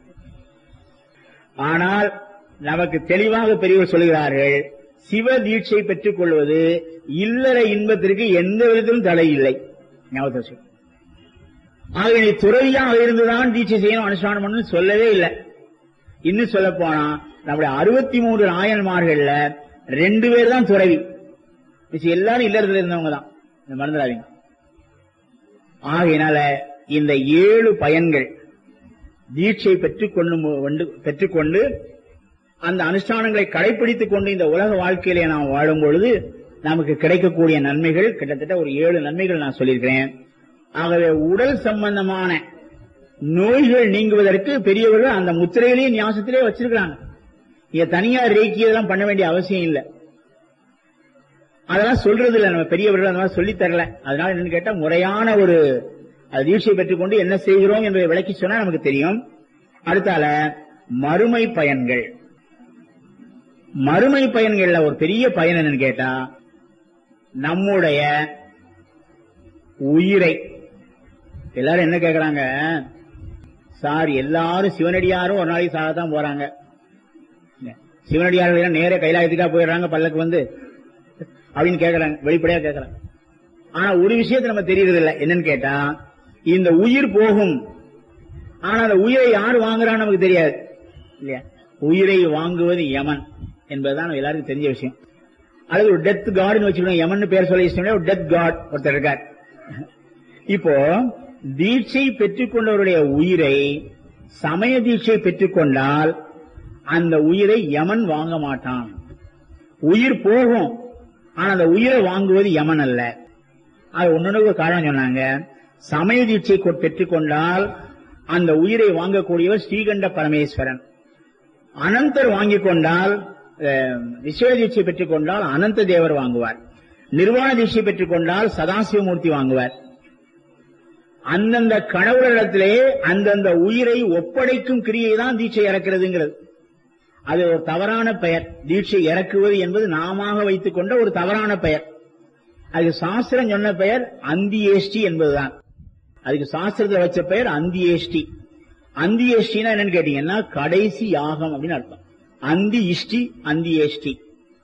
ஆனால் நமக்கு தெளிவாக பெரியவர் சொல்கிறார்கள், சிவ தீட்சை பெற்றுக் கொள்வது இல்லற இன்பத்திற்கு எந்த விதத்திலும் தடை இல்லை. ஞாபகத்தை ஆக நீ துறவியாக இருந்துதான் தீட்சை செய்யணும் அனுஷ்டானம் பண்ணணும் சொல்லவே இல்லை. இன்னும் சொல்ல போனா நம்முடைய அறுபத்தி மூன்று நாயன்மார்கள்ல ரெண்டு பேர் தான் துறவி, எல்லாரும் இல்லறத்துல இருந்தவங்க தான், மறந்துடாதீங்க. ஆகையினால இந்த ஏழு பயன்கள் தீட்சை பெற்றுக்கொண்டு பெற்றுக்கொண்டு அந்த அனுஷ்டானங்களை கடைபிடித்துக் கொண்டு இந்த உலக வாழ்க்கையிலே நாம் வாழும் பொழுது நமக்கு கிடைக்கக்கூடிய நன்மைகள் கிட்டத்தட்ட ஒரு ஏழு நன்மைகள் நான் சொல்லியிருக்கிறேன். ஆகவே உடல் சம்பந்தமான நோய்கள் நீங்குவதற்கு பெரியவர்கள் அந்த முத்திரையிலேயே நியாசத்திலே வச்சிருக்கிறாங்க. இங்க தனியார் ரேக்கி இதெல்லாம் பண்ண வேண்டிய அவசியம் இல்லை, அதெல்லாம் சொல்றது இல்லை நம்ம பெரியவர்கள், அதெல்லாம் சொல்லி தரல. அதனால என்னன்னு கேட்டா முறையான ஒரு தீட்சை பெற்றுக்கொண்டு என்ன செய்கிறோம் என்பதை விளக்கி சொன்னா நமக்கு தெரியும். அடுத்தால மறுமை பயன்கள். மறுமை பயன்கள்ல ஒரு பெரிய பயன் என்னன்னு கேட்டா, நம்முடைய உயிரை எல்லாரும் என்ன கேட்கறாங்க, சார் எல்லாரும் சிவனடியாரும் ஒரு நாளைக்கு சாகத்தான் போறாங்க, சிவனடியார்கள் நேர கைலாயத்துக்கா போயிடுறாங்க பல்லக்கு வந்து அப்படின்னு கேட்கறாங்க, வெளிப்படையா கேட்கறாங்க. ஆனா ஒரு விஷயத்தை நம்ம தெரியறது இல்லை, என்னன்னு கேட்டா இந்த உயிர் போகும், ஆனா அந்த உயிரை யாரு வாங்குறான்னு நமக்கு தெரியாது இல்லையா. உயிரை வாங்குவது யமன் என்பதுதான் எல்லாருக்கும் தெரிஞ்ச விஷயம். அது ஒரு டெத் கார்டுன்னு வச்சுக்கணும், யமன் பேர் சொல்ல இஷ்டம், ஒரு டெத் கார்டு ஒருத்தர் இருக்கார். இப்போ தீட்சை பெற்றுக்கொண்டவருடைய உயிரை சமய தீட்சை பெற்றுக்கொண்டால் அந்த உயிரை யமன் வாங்க மாட்டான். உயிர் போகும், ஆனா அந்த உயிரை வாங்குவது யமன் அல்ல. அது ஒன்னொன்னு காரணம் சொன்னாங்க. சமய தீட்சை பெற்றுக்கொண்டால் அந்த உயிரை வாங்கக்கூடியவர் ஸ்ரீகண்ட பரமேஸ்வரன். அனந்தர் வாங்கிக் கொண்டால், விஸ்வ தீட்சை பெற்றுக் கொண்டால் அனந்த தேவர் வாங்குவார். நிர்வாண தீட்சை பெற்றுக் கொண்டால் சதாசிவமூர்த்தி வாங்குவார். அந்தந்த கடவுளிடத்திலே அந்தந்த உயிரை ஒப்படைக்கும் கிரியை தான் தீட்சை இறக்கிறதுங்கிறது. அது ஒரு தவறான பெயர். தீட்சை இறக்குவது என்பது நாம வைத்துக் கொண்ட ஒரு தவறான பெயர். அதுக்கு சாஸ்திரம் சொன்ன பெயர் அந்தியேஷ்டி என்பதுதான். அதுக்கு சாஸ்திரத்தில் வச்ச பெயர் அந்தியேஷ்டி. அந்தியேஷ்டினா என்னன்னு கேட்டீங்கன்னா கடைசி யாகம் அப்படின்னு அர்த்தம். அந்தி இஷ்டி அந்தியேஷ்டி.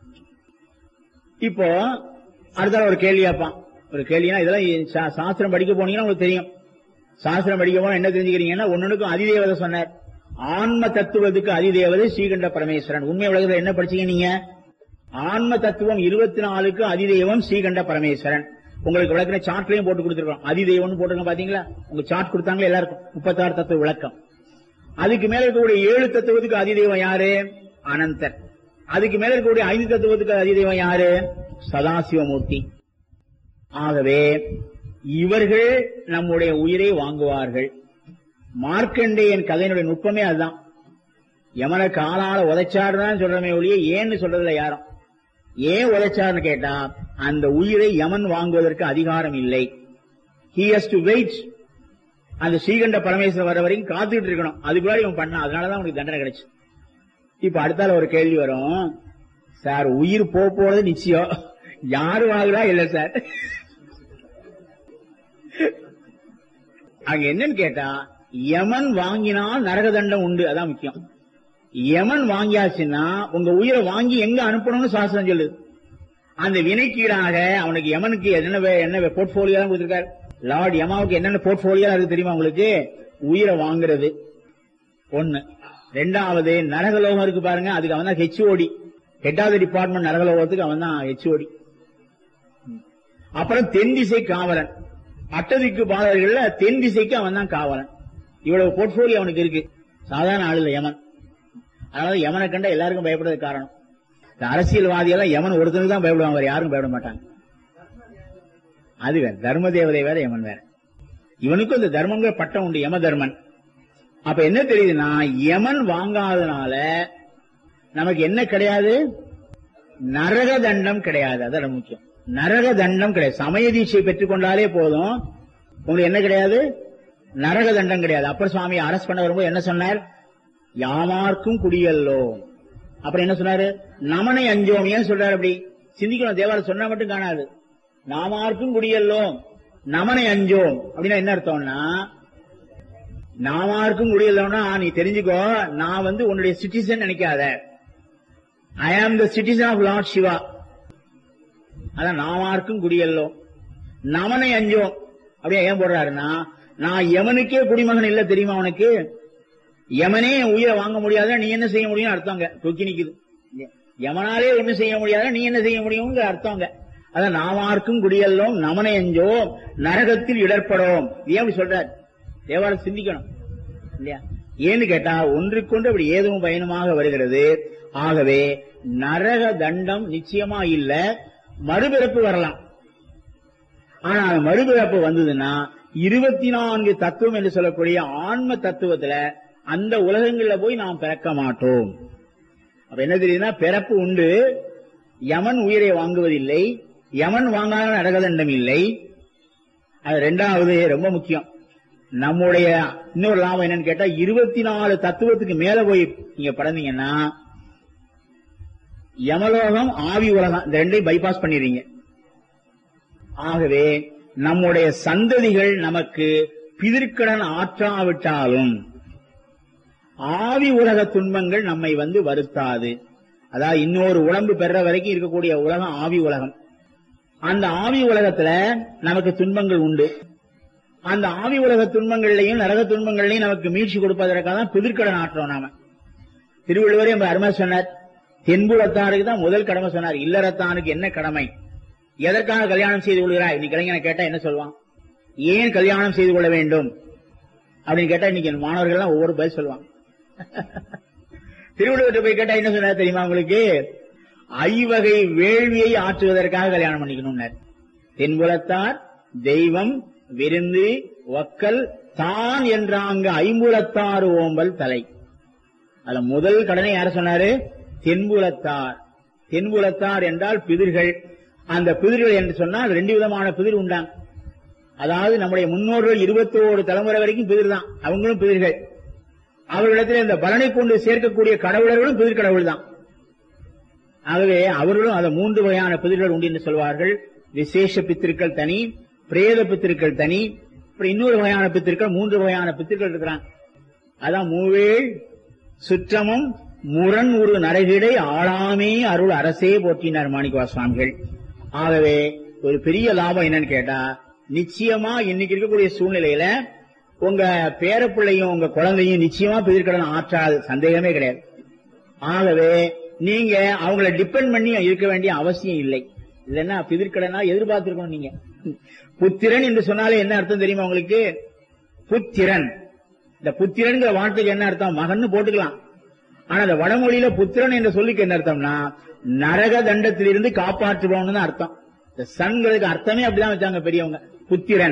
இப்போ அடுத்த ஒரு கேள்வி கேட்பான். ஒரு கேள்வினா இதெல்லாம் சாஸ்திரம் படிக்க போனீங்கன்னா உங்களுக்கு தெரியும். சாஸ்திரம் படிக்க போனா என்ன தெரிஞ்சுக்கிறீங்கன்னா, ஒன்னுக்கும் அதிதேவதை சொன்னார். ஆன்ம தத்துவத்துக்கு அதிதேவதை ஸ்ரீகண்ட பரமேஸ்வரன். உண்மை உலகத்தில் என்ன படிச்சீங்க நீங்க? ஆன்ம தத்துவம் இருபத்தி நாலுக்கு அதிதெய்வம் ஸ்ரீகண்ட பரமேஸ்வரன். உங்களுக்கு விளக்கின சார்ட்லயும் போட்டு கொடுத்துருக்கோம். அதிதெய்வம் போட்டுருங்க பாத்தீங்களா? உங்க சார்ட் கொடுத்தாங்களே எல்லாருக்கும் முப்பத்தாறு தத்துவ விளக்கம். அதுக்கு மேல இருக்கக்கூடிய ஏழு தத்துவத்துக்கு அதிதெய்வம் யாரு? அனந்தர். அதுக்கு மேல இருக்கக்கூடிய ஐந்து தத்துவத்துக்கு அதிதெய்வம் யாரு? சதாசிவமூர்த்தி. ஆகவே இவர்கள் நம்முடைய உயிரை வாங்குவார்கள். மார்க்கண்டேயன் கதையினுடைய நுட்பமே அதுதான். யமன காலால உதைச்சாருதான் சொல்றமே ஒழிய ஏன்னு சொல்றதுல யாரும். ஏன் உதைச்சாருன்னு கேட்டா, அந்த உயிரை யமன் வாங்குவதற்கு அதிகாரம் இல்லை. He has to wait. அந்த ஸ்ரீகண்ட பரமேஸ்வரர் வர வரைக்கும் காத்துக்கிட்டு இருக்கணும். அதுக்குள்ளாடி இவன் பண்ண, அதனாலதான் உனக்கு தண்டனை கிடைச்சு. இப்ப அடுத்தால ஒரு கேள்வி வரும், சார் உயிர் போறது நிச்சயம், யாரு வாங்குறா இல்ல சார்? அங்க என்னன்னு கேட்டா யமன் வாங்கினால் நரக தண்டம் உண்டு, அதான் முக்கியம். யமன் வாங்கியாச்சுன்னா உங்க உயிரை வாங்கி எங்க அனுப்பணும்னு சாஸ்திரம் சொல்லுது. அந்த வினைக்கீடாக அவனுக்கு யமனுக்கு என்ன என்ன போர்ட்போலியோ தான் கொடுத்திருக்காரு. லார்ட் யமாவுக்கு என்னென்ன போர்ட்போலியோ இருக்கு தெரியுமா உங்களுக்கு? உயிரை வாங்குறது ஒண்ணு. ரெண்டாவது நரகலோகம் இருக்கு பாருங்க, அதுக்கு அவன் தான் HOD, head of the department நரகலோகத்துக்கு அவன் தான் ஹெச்ஓடி. அப்புறம் தென் திசை காவலன், அட்டதிக்கு பாலர்கள்ல தென் திசைக்கு அவன் தான் காவலன். இவ்வளவு போர்ட்போலியோ அவனுக்கு இருக்கு. சாதாரண ஆளுல யமன். அதனால யமனை கண்ட எல்லாருக்கும் பயப்படுறது காரணம். இந்த அரசியல்வாதியெல்லாம் யமன் ஒருத்தனுக்கு தான் பயப்படுவாங்க, வேற யாரும் பயப்பட மாட்டாங்க. அது வேற, தர்ம தேவதை வேற, யமன் வேற. இவனுக்கும் இந்த தர்மங்கிற பட்டம் உண்டு, யம தர்மன். அப்ப என்ன தெரியுதுன்னா யமன் வாங்காதனால நமக்கு என்ன கிடையாது? நரக தண்டம் கிடையாது. அதான் முக்கியம். நரக தண்டம் கிடையாது. சமய தீட்சை பெற்றுக் கொண்டாலே போதும், உங்களுக்கு என்ன கிடையாது? நரக தண்டம் கிடையாது. அப்பர் சுவாமி அரஸ்ட் பண்ண வரும்போது என்ன சொன்னார்? யாமார்க்கும் குடியல்லோ. அப்புறம் என்ன சொன்னாரு? நமனை அஞ்சோம். ஏன் சொல்றாரு அப்படி? சிந்திக்கணும். தேவாரம் சொன்னா மட்டும் காணாது. நாமார்க்கும் குடியல்லோ நமனை அஞ்சோம் அப்படின்னா என்ன அர்த்தம்னா, நாமார்க்கும் குடியல்லோன்னா நீ தெரிஞ்சுக்கோ, நான் வந்து உன்னுடைய சிட்டிசன் நினைக்காத. I am the citizen of lord Shiva. அதான் நாமார்க்கும் குடியல்லோ. நமனை அஞ்சோம் அப்படியே ஏன் போடுறாருன்னா, நான் யமனுக்கே குடிமகன் இல்ல தெரியுமா உனக்கு? யமனே உயிரை வாங்க முடியாத நீ என்ன செய்ய முடியும் அர்த்தங்க. தொக்கி நிக்குது. யமனாலே ஒண்ணு செய்ய முடியாத நீ என்ன செய்ய முடியும்ங்கிற அர்த்தங்க. அதான் நாமார்க்கும் குடியல்லோம் நமனை அஞ்சோம் நரகத்தில் இடர்படும். ஏன் அப்படி சொல்றாரு? தேவாரம் சிந்திக்கணும் இல்லையா? ஏன்னு கேட்டா ஒன்றுக்கொண்டு அப்படி ஏதும் பயனுமாக வருகிறது. ஆகவே நரக தண்டம் நிச்சயமா இல்ல. மறுபிறப்பு வரலாம். ஆனா மறுபிறப்பு வந்ததுன்னா இருபத்தி நான்கு தத்துவம் என்று சொல்லக்கூடிய ஆன்ம தத்துவத்துல அந்த உலகங்கள்ல போய் நாம் பிறக்க மாட்டோம். அப்ப என்ன தெரியுதுன்னா, பிறப்பு உண்டு, யமன் உயிரை வாங்குவதில்லை, யமன் வாங்காத நரக தண்டம் இல்லை. அது ரெண்டாவது ரொம்ப முக்கியம். நம்முடைய இன்னொரு லாபம் என்னன்னு கேட்டா, இருபத்தி நாலு தத்துவத்துக்கு மேல போய் நீங்க படந்தீங்கன்னா யமலோகம் ஆவி உலகம் இந்த ரெண்டையும் பைபாஸ் பண்ணிடுறீங்க. ஆகவே நம்முடைய சந்ததிகள் நமக்கு பிதிர்க்கடன் ஆற்றாவிட்டாலும் ஆவி உலக துன்பங்கள் நம்மை வந்து வருத்தாது. அதாவது இன்னொரு உடம்பு பெற வரைக்கும் இருக்கக்கூடிய உலகம் ஆவி உலகம். அந்த ஆவி உலகத்துல நமக்கு துன்பங்கள் உண்டு. அந்த ஆவி உலக துன்பங்கள்லையும் நரக துன்பங்கள்லையும் நமக்கு மீட்சி கொடுப்பதற்காக தான் பிதிர்க்கடன் ஆற்றோம் நாம. திருவள்ளுவரே நம்ம அருமை சொன்னார். தென்புலத்தாருக்கு தான் முதல் கடமை சொன்னார். இல்லறத்தானுக்கு என்ன கடமை? எதற்காக கல்யாணம் செய்து கொள்கிறாய்? இன்னைக்கு இளைஞனை கேட்டா என்ன சொல்லுவான்? ஏன் கல்யாணம் செய்து கொள்ள வேண்டும் அப்படின்னு கேட்டா இன்னைக்கு மாணவர்கள் எல்லாம் ஒவ்வொரு பதில் சொல்லுவாங்க. திருவள்ளுவர்கிட்ட போய் கேட்டா என்ன சொன்னார் தெரியுமா உங்களுக்கு? ஐவகை வேள்வியை ஆற்றுவதற்காக கல்யாணம் பண்ணிக்கணும். தென்புலத்தார் தெய்வம் விருந்து ஒக்கல் தான் என்றாங்க ஐம்புலத்தாறு ஓம்பல் தலை. அதுல முதல் கடனை யார சொன்னாரு? தென்புலத்தார். தென்புலத்தார் என்றால் பிதிர்கள். அந்த பிதிர்கள் என்று சொன்னால் ரெண்டு விதமான பிதிர் உண்டாங்க. அதாவது நம்முடைய முன்னோர்கள் இருபத்தோரு தலைமுறை வரைக்கும் பிதிர் தான், அவங்களும் பிதிர்கள். அவர்களிடத்தில் இந்த பலனை கொண்டு சேர்க்கக்கூடிய கடவுளர்களும் பிதிர் கடவுள் தான். ஆகவே அவர்களும் அந்த மூன்று வகையான பிதிர்கள் உண்டு என்று சொல்வார்கள். விசேஷ பித்திருக்கள் தனி, பிரேத பித்திருக்கள் தனி, அப்புறம் இன்னொரு வகையான பித்திருக்கள், மூன்று வகையான பித்திருக்கள் இருக்கிறாங்க. அதான் மூவேள் சுற்றமும் முரண் ஒரு நரகிடை ஆளாமே அருள் அரசே போற்றினார் மாணிக்கவா சுவாமிகள். ஆகவே ஒரு பெரிய லாபம் என்னன்னு கேட்டா, நிச்சயமா இன்னைக்கு இருக்கக்கூடிய சூழ்நிலையில உங்க பேரப்பிள்ளையும் உங்க குழந்தையும் நிச்சயமா பிதிர்க்கடன் ஆற்றாது, சந்தேகமே கிடையாது. ஆகவே நீங்க அவங்களை டிபெண்ட் பண்ணி இருக்க வேண்டிய அவசியம் இல்லை. இல்லைன்னா பிதிர்க்கடனா எதிர்பார்த்திருக்கணும். நீங்க புத்திரன் என்று சொன்னாலே என்ன அர்த்தம் தெரியுமா உங்களுக்கு? புத்திரன். இந்த புத்திரன் வார்த்தைக்கு என்ன அர்த்தம்? மகன் போட்டுக்கலாம். ஆனா அந்த வடமொழியில புத்திரன் என்ற சொல்லுக்கு என்ன அர்த்தம்னா, நரக தண்டத்திலிருந்து காப்பாற்றுவோம்னு அர்த்தம். இந்த சன்களுக்கு அர்த்தமே அப்படிதான் வச்சாங்க பெரியவங்க. புத்திரன்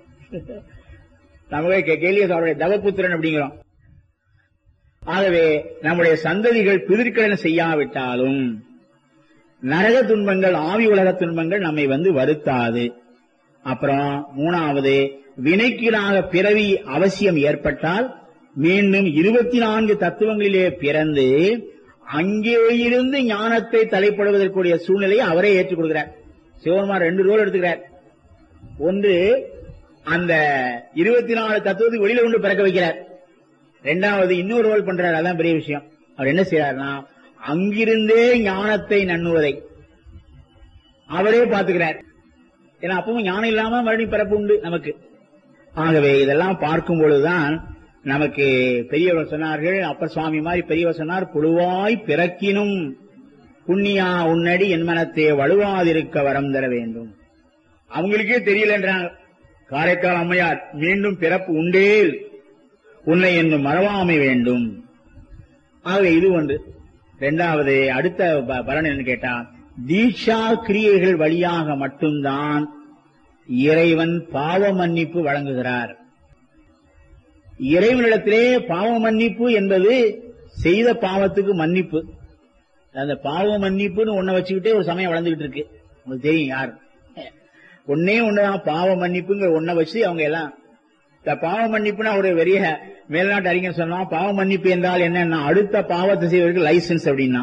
நமக்கு கேள்வி அவருடைய தவபுத்திரன் அப்படிங்கிறோம். ஆகவே நம்முடைய சந்ததிகள் பிதிர்க்கடன் செய்யாவிட்டாலும் நரக துன்பங்கள் ஆவி உலக துன்பங்கள் நம்மை வந்து வருத்தாது. அப்புறம் மூணாவது, வினைக்கீடாக பிறவி அவசியம் ஏற்பட்டால் மீண்டும் இருபத்தி நான்கு தத்துவங்களிலே பிறந்து அங்கே இருந்து ஞானத்தை தலைப்படுவதற்குரிய சூழ்நிலையை அவரே ஏற்றுக் கொடுக்கிறார். சிவபெருமான் ரெண்டு ரோல் எடுத்துக்கிறார். ஒன்று, அந்த இருபத்தி நாலு தத்துவத்துக்கு வெளியில கொண்டு பிறக்க வைக்கிறார். ரெண்டாவது இன்னொரு ரோல் பண்றாரு. அதான் பெரிய விஷயம். அவர் என்ன செய்யறாருன்னா, அங்கிருந்தே ஞானத்தை நண்ணுவதை அவரே பாத்துக்கிறார். ஏன்னா அப்பவும் ஞானம் இல்லாம மறுபடியும் பிறப்பு உண்டு நமக்கு. ஆகவே இதெல்லாம் பார்க்கும் பொழுதுதான் நமக்கு பெரியவர் சொன்னார்கள், அப்பர் சுவாமி மாதிரி பெரியவர் சொன்னார், புழுவாய் பிறக்கினும் புண்ணியா உன்னடி என் மனத்தே வலுவாதிருக்க வரம் தர வேண்டும். அவங்களுக்கே தெரியலன்றாங்க. காரைக்கால் அம்மையார், மீண்டும் பிறப்பு உண்டேல் உன்னை என்னும் மறவாமை வேண்டும். ஆகவே இது ஒன்று. இரண்டாவது அடுத்த பலன் என்ன கேட்டா, தீட்சா கிரியைகள் வழியாக மட்டும்தான் இறைவன் பாவ மன்னிப்பு வழங்குகிறார். இறைவனிடத்திலே பாவ மன்னிப்பு என்பது செய்த பாவத்துக்கு மன்னிப்பு. அந்த பாவ மன்னிப்புன்னு ஒன்ன வச்சுக்கிட்டே ஒரு சமயம் வளர்ந்துகிட்டு இருக்கு. உங்களுக்கு தெரியும் யார் ஒன்னே ஒண்ணுதான் பாவ மன்னிப்புங்கிற ஒன்ன வச்சு அவங்க எல்லாம் பாவ மன்னிப்புனா ஒரு பெரிய மேல்நாட்டு அறிஞர் சொன்னா, பாவ மன்னிப்பு என்றால் என்னன்னா அடுத்த பாவத்தை செய்வதற்கு லைசன்ஸ் அப்படின்னா.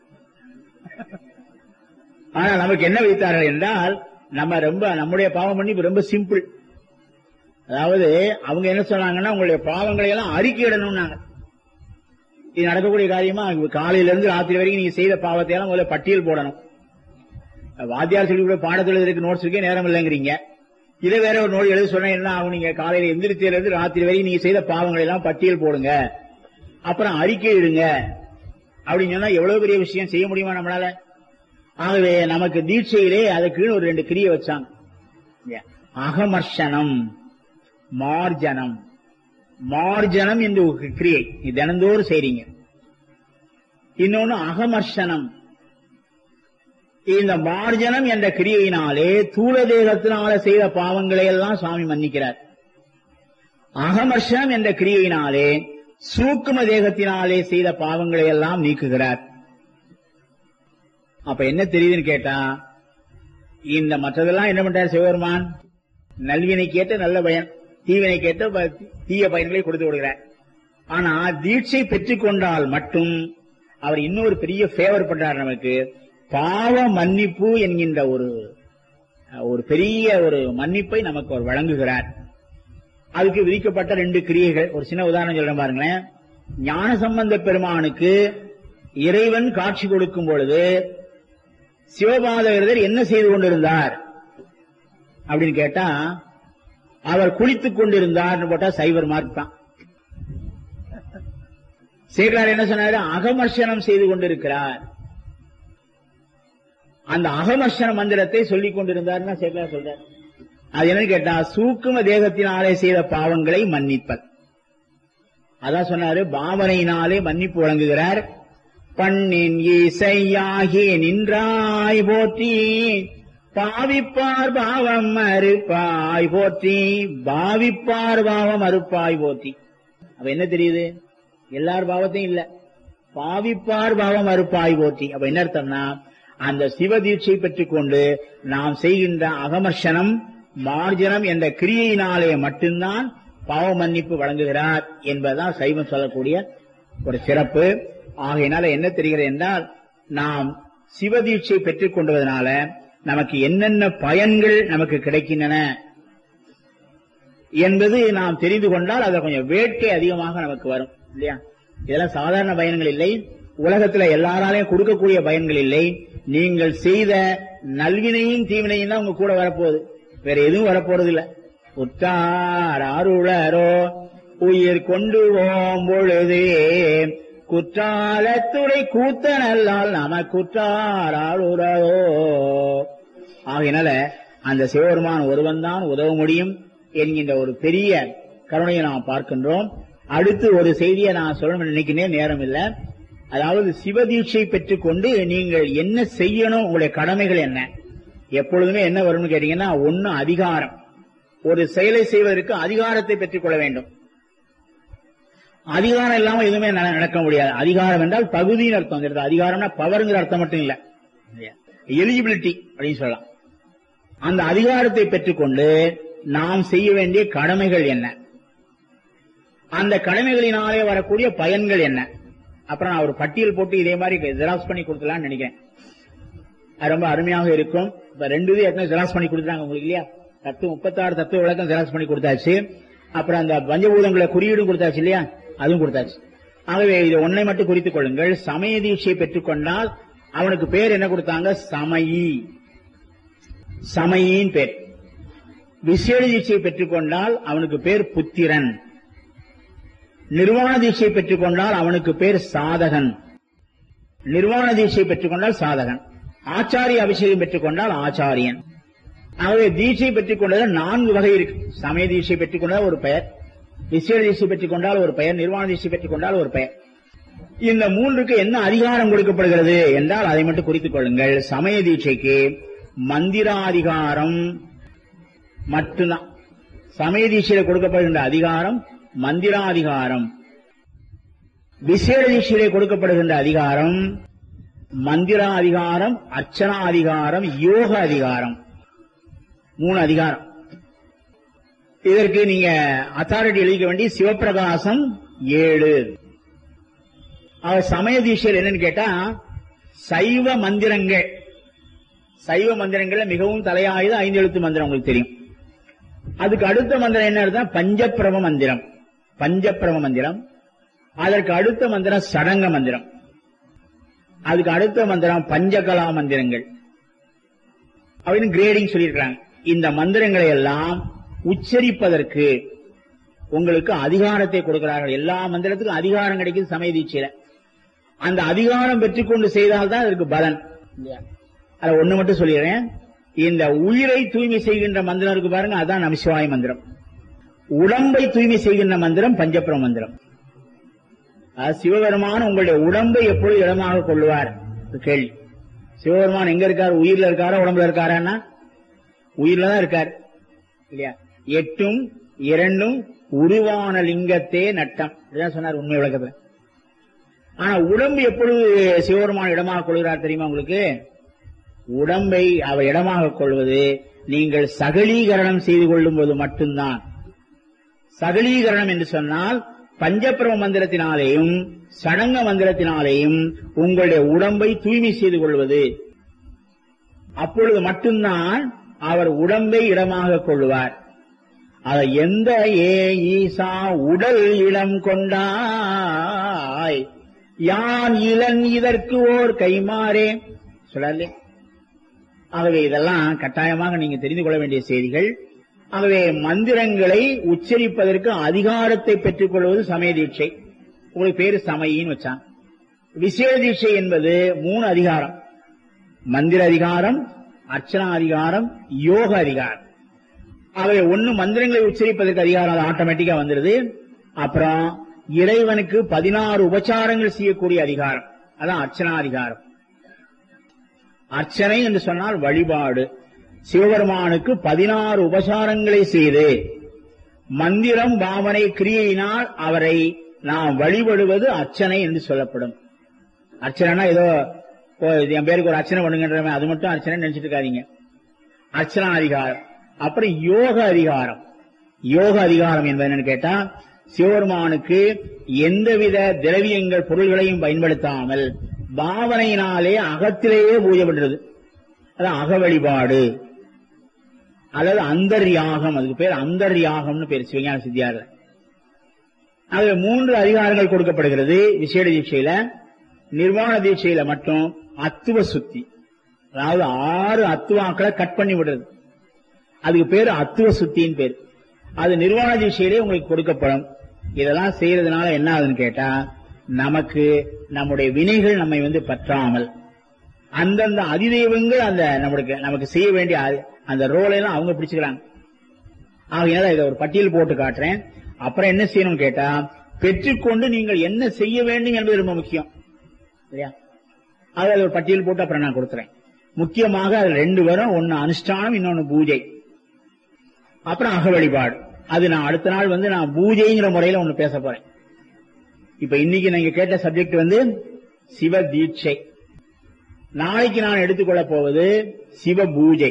ஆனா நமக்கு என்ன வைத்தார்கள் என்றால், நம்ம ரொம்ப நம்முடைய பாவ மன்னிப்பு ரொம்ப சிம்பிள். அதாவது அவங்க என்ன சொன்னாங்கன்னா, உங்களுடைய பாவங்களை எல்லாம் அறிக்கையிடணும்னாங்க. இது நடக்கக்கூடிய காரியமா? காலையில இருந்து ராத்திரி வரைக்கும் நீங்க செய்த பாவத்தை எல்லாம் முதல்ல பட்டியல் போடணும். வாத்தியார் சொல்லி பாடத்தில் இருக்கு நோட்ஸ் இருக்கே நேரம் இல்லைங்கிறீங்க. இதை வேற ஒரு நோட் எழுத சொன்னா என்ன ஆகும்? நீங்க காலையில எந்திரிச்சதுல இருந்து ராத்திரி வரைக்கும் நீங்க செய்த பாவங்களை எல்லாம் பட்டியல் போடுங்க, அப்புறம் அறிக்கை இடுங்க அப்படின்னு சொன்னா எவ்வளவு பெரிய விஷயம் செய்ய முடியுமா நம்மளால? ஆகவே நமக்கு தீட்சையிலே அதுக்கு ஒரு ரெண்டு கிரியை வச்சாங்க. அகமர்ஷனம், மார்ஜனம். மார்ஜனம் என்று ஒரு கிரியை தினந்தோறும் செய்றீங்க. இன்னொன்னு அகமர்ஷனம். இந்த மார்ஜனம் என்ற கிரியையினாலே தூள தேகத்தினால செய்த பாவங்களை எல்லாம் சுவாமி மன்னிக்கிறார். அகமர்ஷனம் என்ற கிரியையினாலே சூக்கும தேகத்தினாலே செய்த பாவங்களை எல்லாம் நீக்குகிறார். அப்ப என்ன தெரியுதுன்னு கேட்டா, இந்த மற்றதெல்லாம் என்ன பண்றார் சிவபெருமான்? நல்வினை கேட்ட நல்ல பயன், தீவினை கேட்ட தீய பயன்களை கொடுத்து விடுகிறார். ஆனா தீட்சை பெற்றுக் கொண்டால் மட்டும் அவர் இன்னொரு பெரிய ஃபேவர் பண்றார் நமக்கு. பாவ மன்னிப்பு என்கின்ற ஒரு ஒரு பெரிய ஒரு மன்னிப்பை நமக்கு அவர் வழங்குகிறார். அதுக்கு விதிக்கப்பட்ட ரெண்டு கிரியைகள். ஒரு சின்ன உதாரணம் சொல்றேன் பாருங்களேன். ஞான சம்பந்த பெருமானுக்கு இறைவன் காட்சி கொடுக்கும் பொழுது சிவபாதகர் என்ன செய்து கொண்டிருந்தார் அப்படின்னு கேட்டா, அவர் குளித்துக் கொண்டிருந்தார் போட்டா சைவர் மார்க் தான். சேகரார் என்ன சொன்னாரு? அகமர்ஷனம் செய்து கொண்டிருக்கிறார். அந்த அகமர்ஷன மந்திரத்தை சொல்லிக் கொண்டிருந்தார் சேகரார் சொல்றார். அது என்னன்னு கேட்டா, சூக்கும தேகத்தினாலே செய்த பாவங்களை மன்னிப்பர். அதான் சொன்னாரு, பாவனையினாலே மன்னிப்பு வழங்குகிறார். பண்ணின் இசையாகி நின்றாய் போற்றி, பாவிப்பார் பாவம் அறுப்பாய் போற்றி, பாவிப்பார் பாவம் அறுப்பாய் போற்றி. அப்ப என்ன தெரியுது? எல்லார் பாவத்தையும் இல்ல, பாவிப்பார் பாவம் அறுப்பாய் போற்றி. அப்ப என்ன அர்த்தம்னா, அந்த சிவ தீட்சை பெற்றுக் கொண்டு நாம் செய்கின்ற அகமர்ஷனம் மார்ஜனம் என்ற கிரியையினாலே மட்டும்தான் பாவ மன்னிப்பு வழங்குகிறார் என்பதுதான் சைவம் சொல்லக்கூடிய ஒரு சிறப்பு. ஆகையினால என்ன தெரிகிறது என்றால், நாம் சிவ தீட்சை பெற்றுக் கொண்டதனால நமக்கு என்னென்ன பயன்கள் நமக்கு கிடைக்கின்றன என்பது நாம் தெரிந்து கொண்டால் அதை கொஞ்சம் வேட்கை அதிகமாக நமக்கு வரும் இல்லையா? இதெல்லாம் சாதாரண பயன்கள் இல்லை, உலகத்துல எல்லாராலையும் கொடுக்கக்கூடிய பயன்கள் இல்லை. நீங்கள் செய்த நல்வினையும் தீவினையும் தான் உங்க கூட வரப்போகுது, வேற எதுவும் வரப்போறது இல்ல. உற்றார் அருளரோ உயிர் கொண்டு ஓம் பொழுதே குற்றாலத்துறை கூத்த நல்லால் நம குற்றார் அருளரோ. ஆகையினால அந்த சிவபெருமான் ஒருவன் தான் உதவ முடியும் என்கின்ற ஒரு பெரிய கருணையை நாம் பார்க்கின்றோம். அடுத்து ஒரு செய்தியை நான் சொல்லணும்னு நினைக்கிறேன், நேரம் இல்ல. அதாவது சிவதீட்சை பெற்றுக் கொண்டு நீங்கள் என்ன செய்யணும், உங்களுடைய கடமைகள் என்ன? எப்பொழுதுமே என்ன வரும்னு கேட்டீங்கன்னா, ஒன்னு அதிகாரம். ஒரு செயலை செய்வதற்கு அதிகாரத்தை பெற்றுக் கொள்ள வேண்டும். அதிகாரம் இல்லாம எதுவுமே நடக்க முடியாது. அதிகாரம் என்றால் தகுதியின் அர்த்தம். அதிகாரம்னா பவர்ங்கிற அர்த்தம் மட்டும் இல்ல, எலிஜிபிலிட்டி அப்படின்னு சொல்லலாம். அந்த அதிகாரத்தை பெற்றுக்கொண்டு நாம் செய்ய வேண்டிய கடமைகள் என்ன, அந்த கடமைகளினாலே வரக்கூடிய பயன்கள் என்ன. அப்புறம் நான் ஒரு பட்டியல் போட்டு இதே மாதிரி ஜெராக்ஸ் பண்ணி கொடுத்துலான்னு நினைக்கிறேன். அது ரொம்ப அருமையாக இருக்கும். இப்ப ரெண்டு இது எத்தனை ஜெராக்ஸ் பண்ணி கொடுத்துறாங்க உங்களுக்கு இல்லையா? தத்துவ முப்பத்தாறு தத்துவ விளக்கம் ஜெராக்ஸ் பண்ணி கொடுத்தாச்சு. அப்புறம் அந்த பஞ்சபூதங்களை குறியீடும் கொடுத்தாச்சு இல்லையா, அதுவும் கொடுத்தாச்சு. ஆகவே இதை ஒன்றை மட்டும் குறித்துக் கொள்ளுங்கள். சமய தீட்சை பெற்றுக் கொண்டால் அவனுக்கு பேர் என்ன கொடுத்தாங்க? சமயி. சமயின் பேர். விசேட தீட்சை பெற்றுக் கொண்டால் அவனுக்கு பேர் புத்திரன். நிர்வாண தீட்சை பெற்றுக் கொண்டால் அவனுக்கு பேர் சாதகன். நிர்வாண தீட்சை பெற்றுக் கொண்டால் சாதகன். ஆச்சாரிய அபிஷேகம் பெற்றுக் கொண்டால் ஆச்சாரியன். ஆகவே தீட்சை பெற்றுக் கொண்டதில் நான்கு வகை இருக்கு. சமய தீட்சை பெற்றுக் கொண்டால் ஒரு பெயர், விசேட தீட்சை பெற்றுக் கொண்டால் ஒரு பெயர், நிர்வாண தீட்சை பெற்றுக் கொண்டால் ஒரு பெயர். இந்த மூன்றுக்கு என்ன அதிகாரம் கொடுக்கப்படுகிறது என்றால் அதை மட்டும் குறித்துக் கொள்ளுங்கள். சமய தீட்சைக்கு மந்திராதிகாரம் மட்டும்தான். சமய தீட்சையில கொடுக்கப்படுகின்ற அதிகாரம் மந்திராதிகாரம். விசேட தீட்சையிலே கொடுக்கப்படுகின்ற அதிகாரம் மந்திராதிகாரம், அர்ச்சனாதிகாரம், யோக அதிகாரம். மூணு அதிகாரம். இதற்கு நீங்க அத்தாரிட்டி எழுதிக்க வேண்டிய சிவப்பிரகாசம் ஏழு. அவர் சமய தீட்சையில் என்னன்னு கேட்டா சைவ மந்திரங்கள். சைவ மந்திரங்கள்ல மிகவும் தலையாயுது ஐந்து எழுத்து மந்திரம் உங்களுக்கு தெரியும். அதுக்கு அடுத்த மந்திரம் என்ன இருந்தா பஞ்சப்பிரம மந்திரம். பஞ்சப்பிரம மந்திரம். அதற்கு அடுத்த மந்திரம் சடங்க மந்திரம். அதுக்கு அடுத்த மந்திரம் பஞ்சகலா மந்திரங்கள் அப்படின்னு கிரேடிங் சொல்லியிருக்கிறாங்க. இந்த மந்திரங்களை எல்லாம் உச்சரிப்பதற்கு உங்களுக்கு அதிகாரத்தை கொடுக்கிறார்கள். எல்லா மந்திரத்துக்கும் அதிகாரம் கிடைக்குது சமய தீட்சையில. அந்த அதிகாரம் பெற்றுக்கொண்டு செய்தால்தான் அதற்கு பலன். அத ஒண்ணு மட்டும் சொல்லிடுறேன். இந்த உயிரை தூய்மை செய்கின்ற மந்திரம் இருக்கு பாருங்க, அதான் நமசிவாய மந்திரம். உடம்பை தூய்மை செய்கின்ற மந்திரம் பஞ்சப்பிரம மந்திரம். சிவபெருமான் உங்களுடைய உடம்பை எப்பொழுது இடமாக கொள்ளுவார் கேள்வி. சிவபெருமான் எங்க இருக்கார்? உயிர்ல இருக்காரா உடம்புல இருக்காரா? உயிர்ல தான் இருக்கார் இல்லையா? எட்டும் இரண்டும் உருவான லிங்கத்தே நட்டம் இதுதான் சொன்னார் உண்மை விளக்கத்துல. ஆனா உடம்பு எப்பொழுது சிவபெருமான் இடமாக கொள்கிறார் தெரியுமா உங்களுக்கு? உடம்பை அவர் இடமாக கொள்வது நீங்கள் சகலீகரணம் செய்து கொள்ளும் போது மட்டும்தான். சகலீகரணம் என்று சொன்னால் பஞ்சப்பிரம மந்திரத்தினாலேயும் சடங்க மந்திரத்தினாலேயும் உங்களுடைய உடம்பை தூய்மை செய்து கொள்வது. அப்பொழுது மட்டும்தான் அவர் உடம்பை இடமாக கொள்வார். அதை எந்த ஏ ஈசா உடல் இடம் கொண்டாய் யான் இளன் இதற்கு ஓர் கைமாறே சொல்லலே. ஆகவே இதெல்லாம் கட்டாயமாக நீங்க தெரிந்து கொள்ள வேண்டிய செய்திகள். ஆகவே மந்திரங்களை உச்சரிப்பதற்கு அதிகாரத்தை பெற்றுக் கொள்வது சமய தீட்சை. உங்களுக்கு பேரு சமயின்னு வச்சான். விசேட தீட்சை என்பது மூணு அதிகாரம். மந்திர அதிகாரம், அர்ச்சனா அதிகாரம், யோக அதிகாரம். ஆகவே ஒன்னு மந்திரங்களை உச்சரிப்பதற்கு அதிகாரம், அது ஆட்டோமேட்டிக்கா வந்துருது. அப்புறம் இறைவனுக்கு பதினாறு உபச்சாரங்கள் செய்யக்கூடிய அதிகாரம், அதான் அர்ச்சனா அதிகாரம். அர்ச்சனை என்று சொன்னால் வழிபாடு. சிவபெருமானுக்கு பதினாறு உபசாரங்களை செய்து மந்திரம் பாவனை கிரியையினால் அவரை நாம் வழிபடுவது அர்ச்சனை என்று சொல்லப்படும். அர்ச்சனைனா ஏதோ என் பேருக்கு ஒரு அர்ச்சனை பண்ணுங்கன்ற அது மட்டும் அர்ச்சனை நினைச்சிட்டு இருக்காதீங்க. அர்ச்சனா அதிகாரம். அப்புறம் யோக அதிகாரம். யோக அதிகாரம் என்பது என்னன்னு கேட்டா சிவபெருமானுக்கு எந்தவித திரவியங்கள் பொருள்களையும் பயன்படுத்தாமல் பாவனையினாலே அகத்திலேயே பூஜை பண்றது, அதான் அக வழிபாடு. அதாவது அந்தர்யாகம், அதுக்கு பேர் அந்தர்யாகம்னு பேர் சிவஞான சித்தியார்ல. அது மூன்று அதிகாரங்கள் கொடுக்கப்படுகிறது விசேட தீட்சையில. நிர்வாண தீட்சையில மட்டும் அத்துவ சுத்தி, அதாவது ஆறு அத்துவாக்களை கட் பண்ணி விடுறது, அதுக்கு பேர் அத்துவ சுத்தின்னு பேர். அது நிர்வாண தீட்சையிலே உங்களுக்கு கொடுக்கப்படும். இதெல்லாம் செய்யறதுனால என்ன ஆகுதுன்னு கேட்டா நமக்கு நம்முடைய வினைகள் நம்மை வந்து பற்றாமல் அந்தந்த அதிதெய்வங்கள் அந்த நம்மளுக்கு நமக்கு செய்ய வேண்டிய அந்த ரோலை எல்லாம் அவங்க பிடிச்சுக்கிறாங்க. ஆகையால இதை ஒரு பட்டியல் போட்டு காட்டுறேன். அப்புறம் என்ன செய்யணும் கேட்டா பெற்றுக்கொண்டு நீங்கள் என்ன செய்ய வேண்டும் என்பது ரொம்ப முக்கியம் இல்லையா? அது ஒரு பட்டியல் போட்டு அப்புறம் நான் கொடுத்துறேன். முக்கியமாக அது ரெண்டு வரும், ஒன்னு அனுஷ்டானம், இன்னொன்னு பூஜை, அப்புறம் அக வழிபாடு. அது நான் அடுத்த நாள் வந்து நான் பூஜைங்கிற முறையில ஒண்ணு பேச போறேன். இப்ப இன்னைக்கு நீங்க கேட்ட சப்ஜெக்ட் வந்து சிவ தீட்சை. நாளைக்கு நான் எடுத்துக்கொள்ள போவது சிவ பூஜை.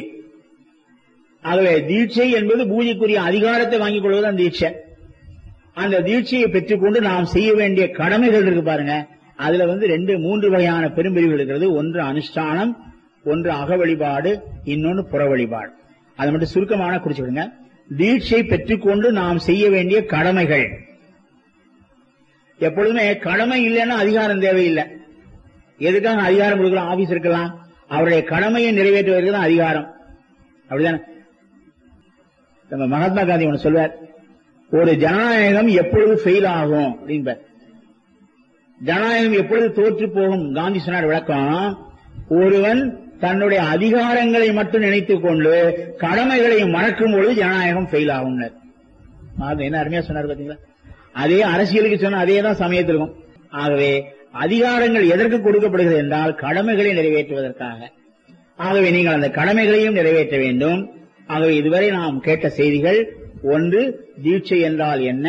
ஆகவே தீட்சை என்பது பூஜைக்குரிய அதிகாரத்தை வாங்கிக் கொள்வது அந்த தீட்சை. அந்த தீட்சையை பெற்றுக்கொண்டு நாம் செய்ய வேண்டிய கடமைகள் இருக்கு பாருங்க. அதுல வந்து ரெண்டு மூன்று வகையான பெரும்பிரிவுகள் இருக்கிறது. ஒன்று அனுஷ்டானம், ஒன்று அக வழிபாடு, இன்னொன்று புற வழிபாடு. அதை மட்டும் சுருக்கமான குறிச்சுடுங்க. தீட்சை பெற்றுக்கொண்டு நாம் செய்ய வேண்டிய கடமைகள். எப்பொழுதுமே கடமை இல்லைன்னா அதிகாரம் தேவையில்லை. எதுக்காக அதிகாரம் கொடுக்கலாம்? ஆபீஸ் இருக்கலாம், அவருடைய கடமையை நிறைவேற்றுவதற்கு தான் அதிகாரம். அப்படிதானே? நம்ம மகாத்மா காந்தி ஒன்று சொல்வார், ஒரு ஜனநாயகம் எப்பொழுது ஃபெயில் ஆகும் அப்படின்பார். ஜனநாயகம் எப்பொழுது தோற்று போகும்? காந்தி சொன்னார் விளக்கம், ஒருவன் தன்னுடைய அதிகாரங்களை மட்டும் நினைத்துக் கொண்டு கடமைகளை மறக்கும் பொழுது ஜனநாயகம் ஃபெயில் ஆகும். என்ன அருமையா சொன்னார் பாத்தீங்களா? அதே அரசியலுக்கு சொன்ன அதே தான் சமயத்திற்கும். ஆகவே அதிகாரங்கள் எதற்கு கொடுக்கப்படுகிறது என்றால் கடமைகளை நிறைவேற்றுவதற்காக. ஆகவே நீங்கள் அந்த கடமைகளையும் நிறைவேற்ற வேண்டும். ஆகவே இதுவரை நாம் கேட்ட செய்திகள், ஒன்று தீட்சை என்றால் என்ன,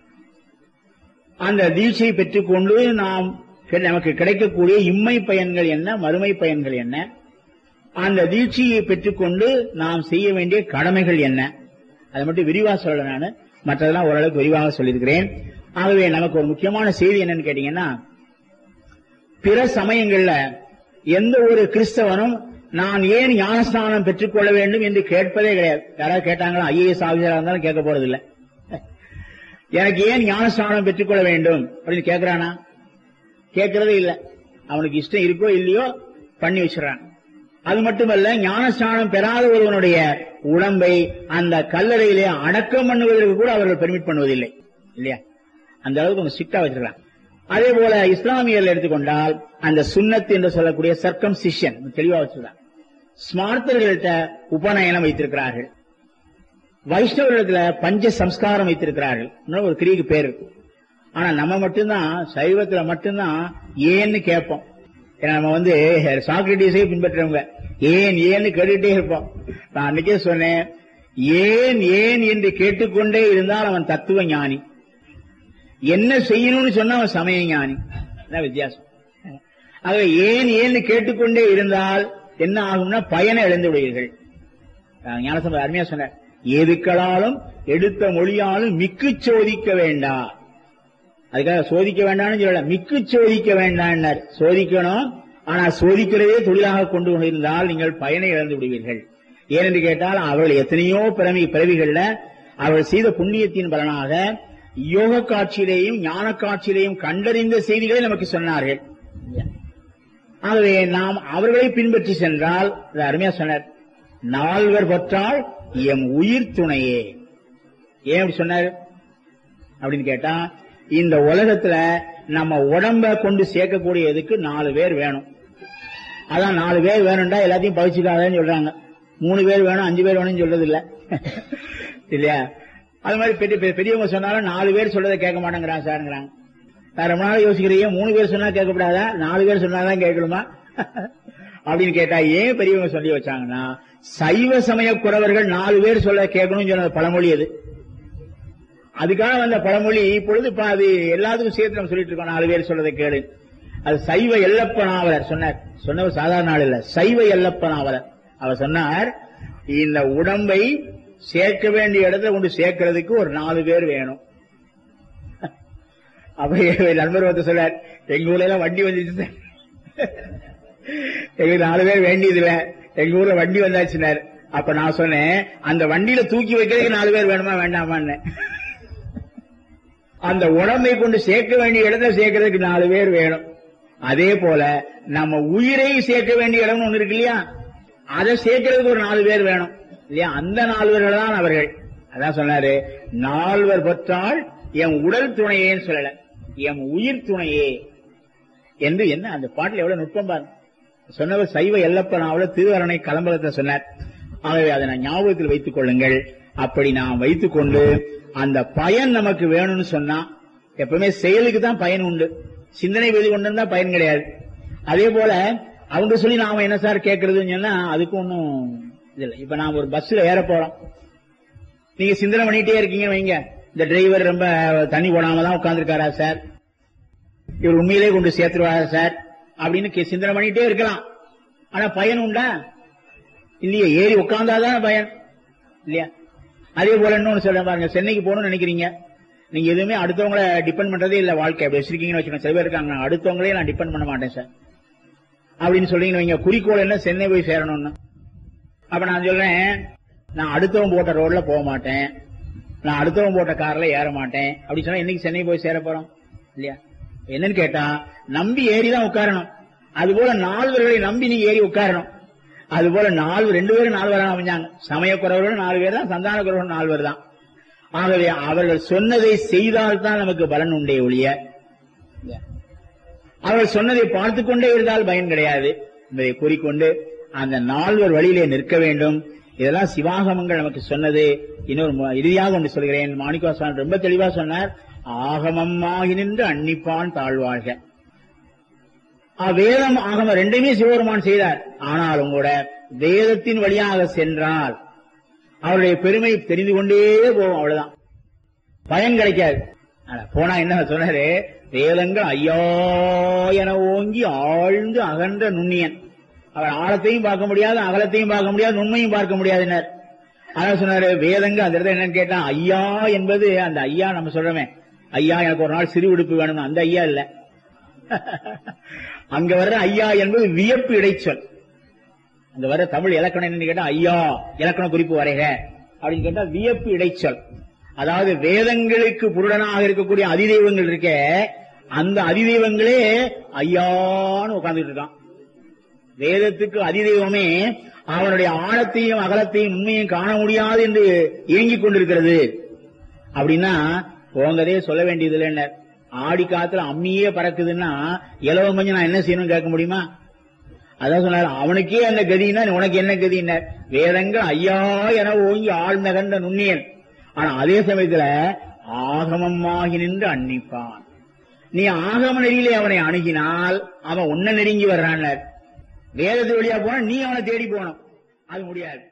அந்த தீட்சையை பெற்றுக்கொண்டு நாம் நமக்கு கிடைக்கக்கூடிய இம்மை பயன்கள் என்ன, மறுமை பயன்கள் என்ன, அந்த தீட்சையை பெற்றுக்கொண்டு நாம் செய்ய வேண்டிய கடமைகள் என்ன, அதை மட்டும் விரிவாக சொல்ல. நான் மற்றதெல்லாம் ஓரளவுக்கு விரிவாக சொல்லியிருக்கிறேன். ஆகவே நமக்கு ஒரு முக்கியமான செய்தி என்னன்னு கேட்டீங்கன்னா, பிற சமயங்கள்ல எந்த ஒரு கிறிஸ்தவனும் நான் ஏன் ஞானஸ்நானம் பெற்றுக்கொள்ள வேண்டும் என்று கேட்பதே கிடையாது. யாராவது கேட்டாங்களா? ஐஏஎஸ் ஆபீசரா இருந்தாலும் கேட்க போறது இல்லை. எனக்கு ஏன் ஞானஸ்நானம் பெற்றுக்கொள்ள வேண்டும் அப்படின்னு கேட்கிறானா? கேட்கறதே இல்லை. அவனுக்கு இஷ்டம் இருக்கோ இல்லையோ பண்ணி வச்சிடறான். அது மட்டுமல்ல, ஞானஸ்நானம் பெறாத ஒருவனுடைய உடம்பை அந்த கல்லறையிலே அடக்கம் பண்ணுவதற்கு கூட அவர்கள் பெர்மிட் பண்ணுவதில்லை. இல்லையா? அந்த அளவுக்கு அவங்க ஸ்ட்ரிக்டா வச்சிருக்காங்க. அதே போல இஸ்லாமியர்கள் எடுத்துக்கொண்டால் அந்த சுன்னத் என்று சொல்லக்கூடிய சர்க்கம்சிஷன் தெளிவா வச்சிருக்காங்க. ஸ்மார்த்தர்கள்ட்ட உபநயனம் வைத்திருக்கிறார்கள். வைஷ்ணவர்களத்துல பஞ்ச சம்ஸ்காரம் வைத்திருக்கிறார்கள். ஒரு கிரிக்கு பேர் இருக்கு. ஆனா நம்ம மட்டும்தான் சைவத்துல மட்டும்தான் ஏன்னு கேட்போம். ஏன்னா நம்ம வந்து சாக்ரட்டிஸை பின்பற்றவங்க ஏன் ஏன்னு கேட்டுட்டே இருப்போம். நான் அன்னைக்கே சொன்னேன், ஏன் ஏன் என்று கேட்டுக்கொண்டே இருந்தால் அவன் தத்துவ ஞானி, என்ன செய்யணும்னு சொன்னா அவன் சமய ஞானி. வித்தியாசம். ஆகவே ஏன் ஏன்னு கேட்டுக்கொண்டே இருந்தால் என்ன ஆகும்னா பயனை இழந்து விடுவீர்கள். ஞானசம்பந்தர் அருமையா சொன்னார், எதுக்களாலும் எடுத்த மொழியாலும் மிக்கு சோதிக்க வேண்டாம். அதுக்காக சோதிக்க வேண்டாம்னு சொல்லல, மிக்கு சோதிக்க வேண்டாம். சோதிக்கணும், ஆனா சோதிக்கிறதே தொழிலாக கொண்டு இருந்தால் நீங்கள் பயனை இழந்து விடுவீர்கள். ஏனென்று கேட்டால் அவர்கள் எத்தனையோ பிறவி பிறவிகள்ல அவர்கள் செய்த புண்ணியத்தின் பலனாக யோக காட்சியிலேயும் ஞான காட்சியிலேயும் கண்டறிந்த செய்திகளை நமக்கு சொன்னார்கள். ஆகவே நாம் அவர்களை பின்பற்றி சென்றால், அருமையா சொன்னார், நால்வர் பற்றால் எம் உயிர் துணையே. ஏன் அப்படி சொன்னார் அப்படின்னு கேட்டா, இந்த உலகத்துல நம்ம உடம்ப கொண்டு சேர்க்கக்கூடியதுக்கு நாலு பேர் வேணும். அதான் நாலு பேர் வேணும்டா எல்லாத்தையும் பகிச்சுக்காதன்னு சொல்றாங்க. மூணு பேர் வேணும், அஞ்சு பேர் வேணும்னு சொல்றது இல்ல. இல்லையா? அது மாதிரி பெரிய பெரியவங்க சொன்னாலும் நாலு பேர் சொல்றதை கேட்க மாட்டேங்கிறான் சார்ங்கிறாங்க. நான் ரொம்ப நாள் யோசிக்கிறீங்க, மூணு பேர் சொன்னா கேட்கப்படாதா, நாலு பேர் சொன்னாதான் கேட்கணுமா அப்படின்னு கேட்டா, ஏன் பெரியவங்க சொல்லி வச்சாங்கன்னா, சைவ சமய குறவர்கள் நாலு பேர் சொல்ல கேட்கணும்னு சொன்ன பழமொழி அது. அதுக்காக வந்த பழமொழி இப்பொழுது அது எல்லாத்துக்கும் சேர்த்து நம்ம சொல்லிட்டு இருக்கோம், நாலு பேர் சொல்றதை கேளு. அது சைவ எல்லப்ப நாவலர் சொன்னார். சொன்னவர் சாதாரண ஆள் இல்ல, சைவ எல்லப்ப நாவலர். அவர் சொன்னார், இந்த உடம்பை சேர்க்க வேண்டிய இடத்துல கொண்டு சேர்க்கிறதுக்கு ஒரு நாலு பேர் வேணும். அப்ப நண்பர் வந்து சொன்னார், எங்க ஊர்ல எல்லாம் வண்டி வந்துச்சு, எங்களுக்கு நாலு பேர் வேண்டியது இல்ல, எங்க ஊர்ல வண்டி வந்தாச்சுனார். அப்ப நான் சொன்னேன், அந்த வண்டியில தூக்கி வைக்கிறதுக்கு நாலு பேர் வேணுமா வேண்டாமான்னு. அந்த உடம்பை கொண்டு சேர்க்க வேண்டிய இடத்துல சேர்க்கறதுக்கு நாலு பேர் வேணும். அதே போல நம்ம உயிரை சேர்க்க வேண்டிய இடம் ஒண்ணு இருக்கு இல்லையா, அதை சேர்க்கிறதுக்கு ஒரு நாலு பேர் வேணும் இல்லையா? அந்த நால்வர்கள் தான் அவர்கள். அதான் சொன்னாரு, நால்வர் பற்றால் என் உடல் துணையேன்னு சொல்லல, என் உயிர் துணையே என்று. என்ன அந்த பாட்டில் எவ்வளவு நுட்பம் பாரு. சொன்னவர் சைவ எல்லப்பனாவில திருவரணை கலம்பகத்தை சொன்னார். ஆகவே அதை நான் ஞாபகத்தில் வைத்துக் கொள்ளுங்கள். அப்படி நாம் வைத்துக் கொண்டு அந்த பயன் நமக்கு வேணும்னு சொன்னா, எப்பவுமே செயலுக்கு தான் பயன் உண்டு, சிந்தனை வெளி கொண்டு தான் பயன் கிடையாது. அதே போல அவங்க சொல்லி நாம என்ன சார் கேட்கறதுன்னு சொன்னா அதுக்கு ஒன்னும் இல்ல. இப்ப நாம ஒரு பஸ்ல ஏற போறோம், நீங்க சிந்தனை பண்ணிட்டே இருக்கீங்க வைங்க, இந்த டிரைவர் ரொம்ப தண்ணி போடாம தான் உட்கார்ந்துருக்காரா சார், இவர் உண்மையிலே கொண்டு சேர்த்துருவாரா சார் அப்படின்னு சிந்தனை பண்ணிட்டே இருக்கலாம். ஆனா பயன் உண்டா இல்லையா? ஏறி உட்கார்ந்தாதான் பயன் இல்லையா? அதே போல இன்னொன்னு சொல்ல பாருங்க, சென்னைக்கு போகணும்னு நினைக்கிறீங்க, நீங்க எதுவுமே அடுத்தவங்களை டிபெண்ட் பண்றதே இல்ல, வாழ்க்கை அப்படி வச்சிருக்கீங்கன்னு வச்சுக்கோங்க. சில பேர் இருக்காங்க, அடுத்தவங்களே நான் டிபெண்ட் பண்ண மாட்டேன் சார் அப்படின்னு சொல்றீங்கன்னு வைங்க, குறிக்கோள் என்ன, சென்னை போய் சேரணும்னு. அப்ப நான் சொல்றேன், நான் அடுத்தவன் போட்ட ரோட்ல போக மாட்டேன், நான் அடுத்தவன் போட்ட கார்ல ஏற மாட்டேன் அப்படி சொன்னா இன்னைக்கு சென்னை போய் சேர போறோம் இல்லையா? என்னன்னு கேட்டா நம்பி ஏறிதான் உட்காரணும். அதுபோல நால்வர்களை நம்பி நீ ஏறி உட்காரணும். அதுபோல நாலு ரெண்டு பேரும் நால்வராக அமைஞ்சாங்க. சமயக்குறவர்கள் நாலு பேர் தான், சந்தான குறவர்கள் நால்வர் தான். ஆகவே அவர்கள் சொன்னதை செய்தால்தான் நமக்கு பலன் உண்டே ஒழிய அவர்கள் சொன்னதை பார்த்து கொண்டே இருந்தால் பயன் கிடையாது என்பதை கூறிக்கொண்டு அந்த நால்வர் வழியிலே நிற்க வேண்டும். இதெல்லாம் சிவாகமங்கள் நமக்கு சொன்னது. இன்னொரு இறுதியாக ஒன்று சொல்கிறேன். மாணிக்கவாசகர் ரொம்ப தெளிவா சொன்னார், ஆகமமாகி நின்று அன்னிப்பான் தாழ்வாழ்க. வேதம் ஆகமம் ரெண்டுமே சிவபெருமான் செய்தார். ஆனாலும் கூட வேதத்தின் வழியாக சென்றால் அவருடைய பெருமை தெரிந்து கொண்டே போகும், அவ்வளவுதான், பயன் கிடைக்காது. போனா என்ன சொன்னாரு, வேதங்கள் ஐயா என ஓங்கி ஆழ்ந்து அகன்ற நுண்ணியன். அவர் ஆழத்தையும் பார்க்க முடியாது, அகலத்தையும் பார்க்க முடியாது, நுண்மையும் பார்க்க முடியாதுன்னார். ஆனா சொன்னாரு வேதங்கள் அந்த இடத்துல என்னன்னு கேட்டா ஐயா என்பது அந்த ஐயா நம்ம சொல்றோமே, ஐயா எனக்கு ஒரு நாள் சிறு உடுப்பு வேணும், அந்த ஐயா இல்ல. அங்க வர்ற ஐயா என்பது வியப்பு இடைச்சொல். அங்க வர தமிழ் இலக்கணம் என்னன்னு கேட்டா ஐயா இலக்கண குறிப்பு வரைக அப்படின்னு கேட்டா வியப்பு இடைச்சொல். அதாவது வேதங்களுக்கு புருடனாக இருக்கக்கூடிய அதிதெய்வங்கள் இருக்க, அந்த அதிதெய்வங்களே ஐயான்னு உட்கார்ந்துட்டு இருக்கான். வேதத்துக்கு அதிதெய்வமே அவனுடைய ஆழத்தையும் அகலத்தையும் உண்மையும் காண முடியாது என்று இயங்கிக் கொண்டிருக்கிறது. அப்படின்னா போங்கதே சொல்ல வேண்டியது இல்லை. ஆடி காத்துல அம்மியே பறக்குதுன்னா இலவம் கொஞ்சம் நான் என்ன செய்யணும்னு கேட்க முடியுமா? அதான் சொன்னார், அவனுக்கே அந்த கதினா உனக்கு என்ன கதினார். வேதங்கள் ஐயா என ஓங்கி ஆழ்நகர்ந்த நுண்ணியன். ஆனா அதே சமயத்துல ஆகமமாகி நின்று அன்னிப்பான். நீ ஆகம நெறியிலே அவனை அணுகினால் அவன் உன்ன நெருங்கி வர்றான். வேதத்து வழியா போனா நீ அவனை தேடி போகணும், அது முடியாது.